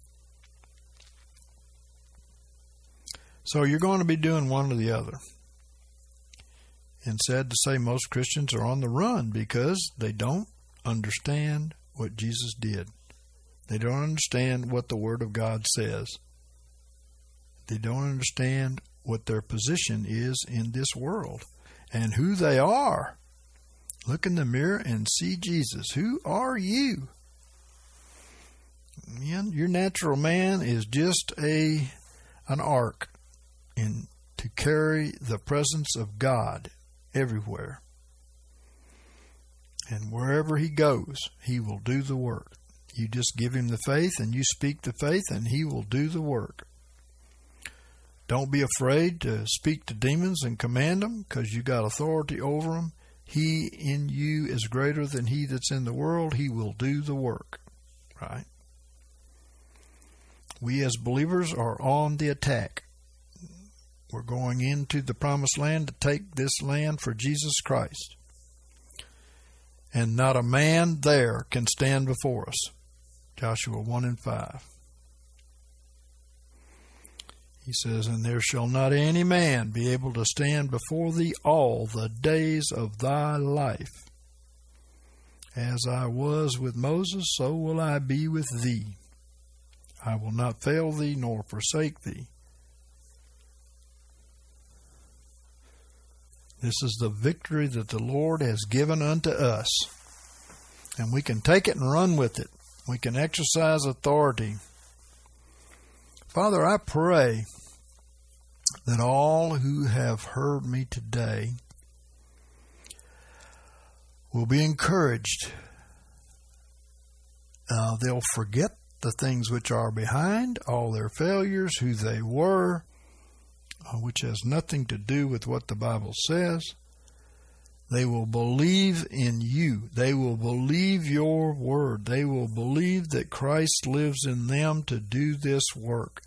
So you're going to be doing one or the other. And sad to say, most Christians are on the run because they don't understand what Jesus did. They don't understand what the Word of God says. They don't understand what their position is in this world and who they are. Look in the mirror and see Jesus. Who are you? Your natural man is just an ark to carry the presence of God everywhere. And wherever he goes, he will do the work. You just give him the faith and you speak the faith and he will do the work. Don't be afraid to speak to demons and command them because you got authority over them. He in you is greater than he that's in the world. He will do the work. Right? We as believers are on the attack. We're going into the promised land to take this land for Jesus Christ. And not a man there can stand before us. Joshua 1:5. He says, and there shall not any man be able to stand before thee all the days of thy life. As I was with Moses, so will I be with thee. I will not fail thee nor forsake thee. This is the victory that the Lord has given unto us. And we can take it and run with it. We can exercise authority. Father, I pray that all who have heard me today will be encouraged. They'll forget the things which are behind, all their failures, who they were, which has nothing to do with what the Bible says. They will believe in you. They will believe your word. They will believe that Christ lives in them to do this work.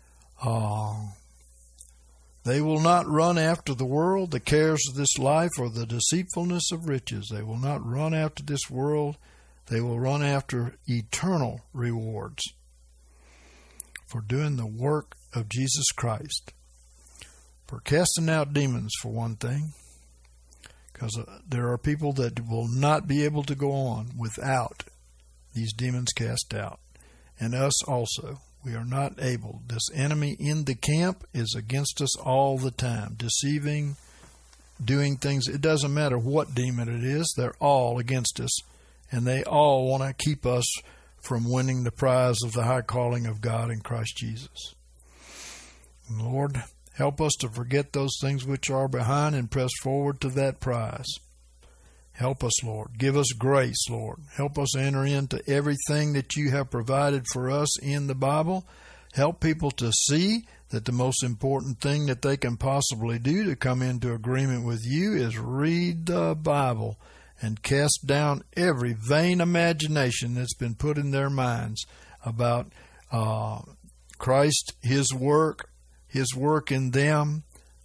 They will not run after the world, the cares of this life, or the deceitfulness of riches. They will not run after this world. They will run after eternal rewards for doing the work of Jesus Christ. For casting out demons, for one thing, because there are people that will not be able to go on without these demons cast out. And us also. We are not able. This enemy in the camp is against us all the time, deceiving, doing things. It doesn't matter what demon it is. They're all against us. And they all want to keep us from winning the prize of the high calling of God in Christ Jesus. And Lord, help us to forget those things which are behind and press forward to that prize. Help us, Lord. Give us grace, Lord. Help us enter into everything that you have provided for us in the Bible. Help people to see that the most important thing that they can possibly do to come into agreement with you is read the Bible and cast down every vain imagination that's been put in their minds about Christ, His work in them,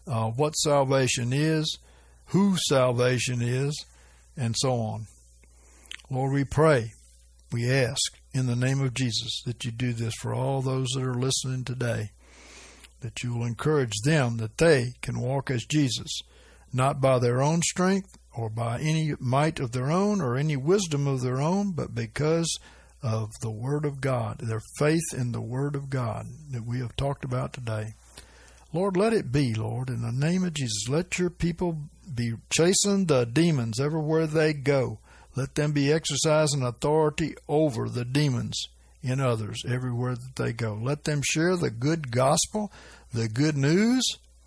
what salvation is, who salvation is, and so on. Lord, we pray, we ask in the name of Jesus that you do this for all those that are listening today, that you will encourage them that they can walk as Jesus, not by their own strength or by any might of their own or any wisdom of their own, but because of the Word of God, their faith in the Word of God that we have talked about today. Lord, let it be, Lord, in the name of Jesus. Let your people be chasing the demons everywhere they go. Let them be exercising authority over the demons in others everywhere that they go. Let them share the good gospel, the good news.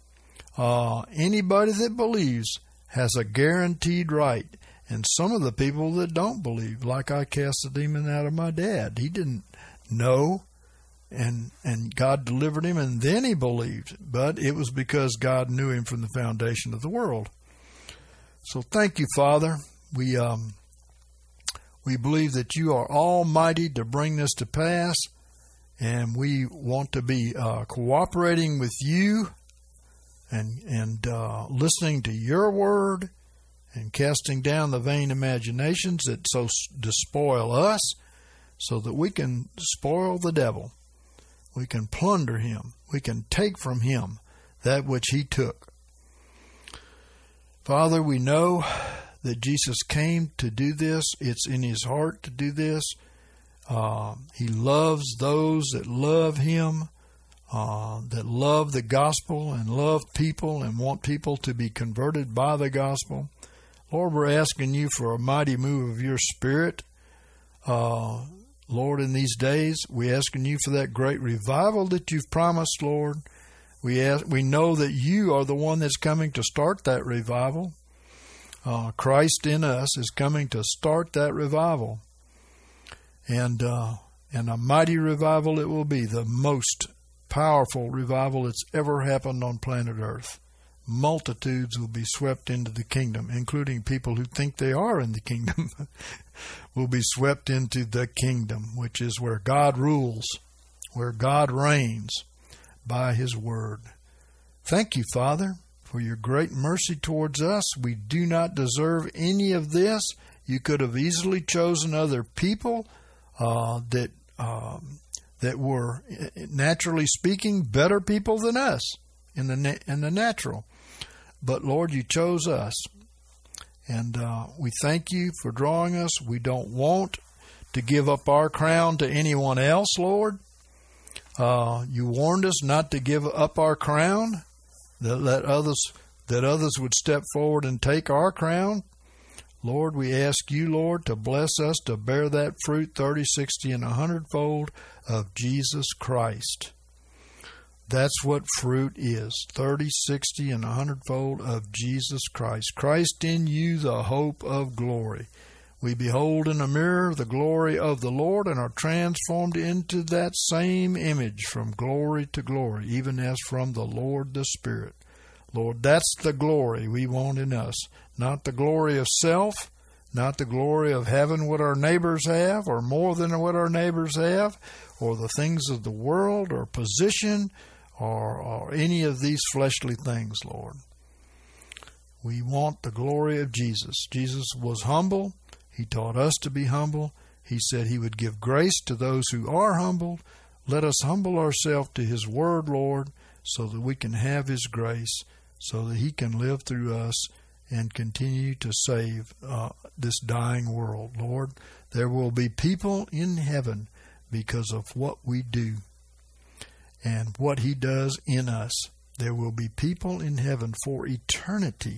Anybody that believes has a guaranteed right. And some of the people that don't believe, like I cast the demon out of my dad, he didn't know, and God delivered him, and then he believed. But it was because God knew him from the foundation of the world. So thank you, Father. We believe that you are almighty to bring this to pass, and we want to be cooperating with you and listening to your word and casting down the vain imaginations that so despoil us, so that we can spoil the devil. We can plunder him. We can take from him that which he took. Father, we know that Jesus came to do this. It's in his heart to do this. He loves those that love him, that love the gospel and love people and want people to be converted by the gospel. Lord, we're asking you for a mighty move of your Spirit. Lord, in these days, we're asking you for that great revival that you've promised, Lord. We know that you are the one that's coming to start that revival. Christ in us is coming to start that revival. And a mighty revival it will be, the most powerful revival that's ever happened on planet Earth. Multitudes will be swept into the kingdom, including people who think they are in the kingdom, will be swept into the kingdom, which is where God rules, where God reigns by his word. Thank you, Father, for your great mercy towards us. We do not deserve any of this. You could have easily chosen other people that were, naturally speaking, better people than us in the natural. But Lord, you chose us, and we thank you for drawing us. We don't want to give up our crown to anyone else, Lord. You warned us not to give up our crown, that others would step forward and take our crown. Lord, we ask you, Lord, to bless us to bear that fruit 30, 60, and 100-fold of Jesus Christ. That's what fruit is, 30, 60, and 100-fold of Jesus Christ. Christ in you, the hope of glory. We behold in a mirror the glory of the Lord and are transformed into that same image from glory to glory, even as from the Lord the Spirit. Lord, that's the glory we want in us, not the glory of self, not the glory of having what our neighbors have or more than what our neighbors have, or the things of the world or position, or any of these fleshly things, Lord. We want the glory of Jesus. Jesus was humble. He taught us to be humble. He said he would give grace to those who are humbled. Let us humble ourselves to his word, Lord, so that we can have his grace, so that he can live through us and continue to save this dying world. Lord, there will be people in heaven because of what we do and what he does in us. There will be people in heaven for eternity.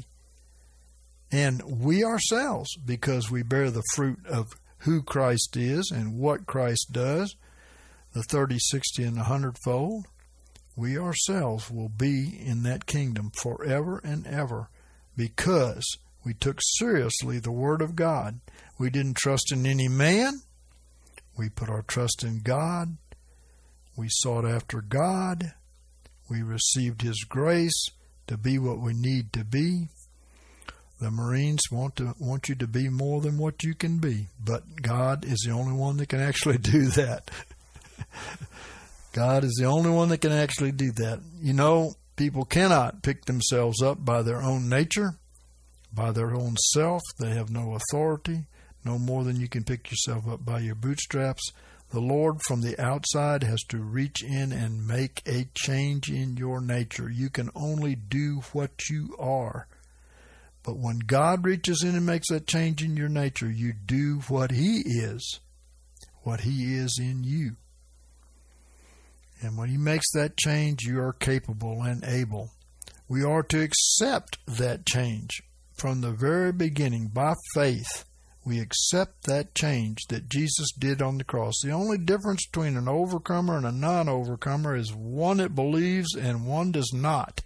And we ourselves, because we bear the fruit of who Christ is and what Christ does, the 30, 60, and 100-fold, we ourselves will be in that kingdom forever and ever because we took seriously the Word of God. We didn't trust in any man. We put our trust in God. We sought after God. We received his grace to be what we need to be. The Marines want you to be more than what you can be, but God is the only one that can actually do that. God is the only one that can actually do that. You know, People cannot pick themselves up by their own nature, by their own self. They have no authority, no more than you can pick yourself up by your bootstraps. The Lord from the outside has to reach in and make a change in your nature. You can only do what you are. But when God reaches in and makes that change in your nature, you do what He is in you. And when He makes that change, you are capable and able. We are to accept that change from the very beginning by faith. We accept that change that Jesus did on the cross. The only difference between an overcomer and a non-overcomer is one that believes and one does not.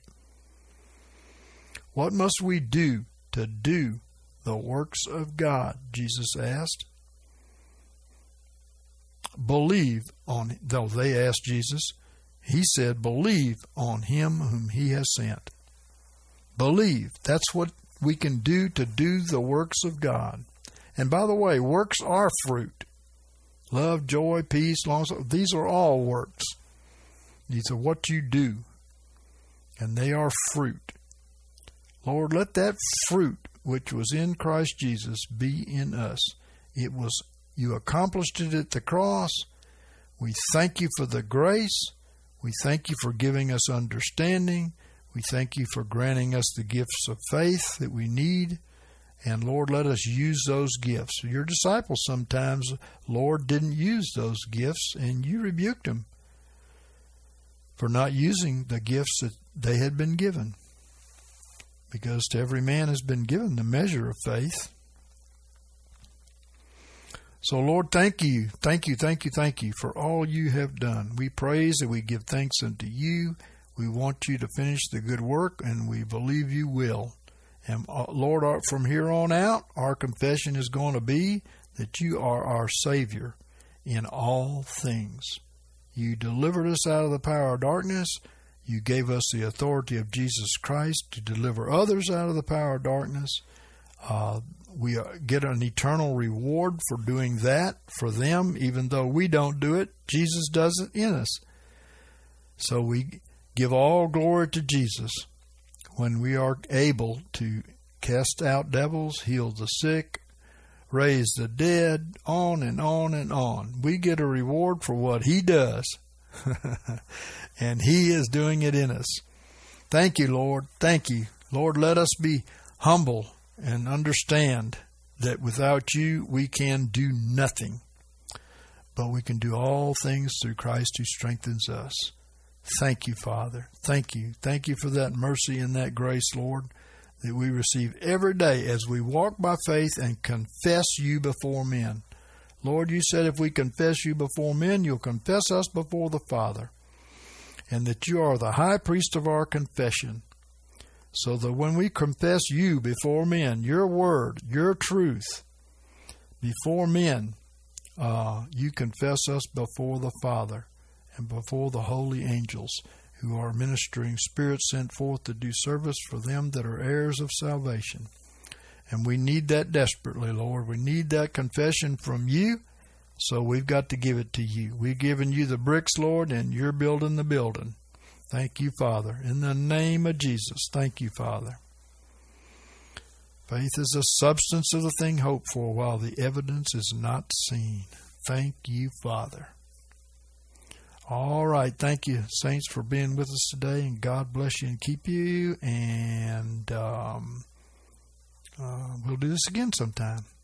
What must we do to do the works of God? Jesus asked. Believe on, though they asked Jesus, He said, believe on Him whom He has sent. Believe. That's what we can do to do the works of God. And by the way, works are fruit. Love, joy, peace, long-suffering. These are all works. These are what you do. And they are fruit. Lord, let that fruit which was in Christ Jesus be in us. You accomplished it at the cross. We thank You for the grace. We thank You for giving us understanding. We thank You for granting us the gifts of faith that we need. And Lord, let us use those gifts. Your disciples sometimes, Lord, didn't use those gifts, and You rebuked them for not using the gifts that they had been given. Because to every man has been given the measure of faith. So, Lord, thank You for all You have done. We praise and we give thanks unto You. We want You to finish the good work, and we believe You will. And Lord, from here on out, our confession is going to be that You are our Savior in all things. You delivered us out of the power of darkness. You gave us the authority of Jesus Christ to deliver others out of the power of darkness. We get an eternal reward for doing that for them, even though we don't do it. Jesus does it in us. So we give all glory to Jesus when we are able to cast out devils, heal the sick, raise the dead, on and on and on. We get a reward for what He does. And He is doing it in us. Thank You, Lord. Thank You. Lord, let us be humble and understand that without You we can do nothing. But we can do all things through Christ who strengthens us. Thank You, Father. Thank You. Thank You for that mercy and that grace, Lord, that we receive every day as we walk by faith and confess You before men. Lord, You said if we confess You before men, You'll confess us before the Father. And that You are the high priest of our confession. So that when we confess You before men, Your word, Your truth, before men, You confess us before the Father and before the holy angels who are ministering spirits sent forth to do service for them that are heirs of salvation. And we need that desperately, Lord. We need that confession from You, so we've got to give it to You. We've given You the bricks, Lord, and You're building the building. Thank You, Father. In the name of Jesus, thank You, Father. Faith is the substance of the thing hoped for, while the evidence is not seen. Thank You, Father. All right. Thank you, saints, for being with us today, and God bless you and keep you. And we'll do this again sometime.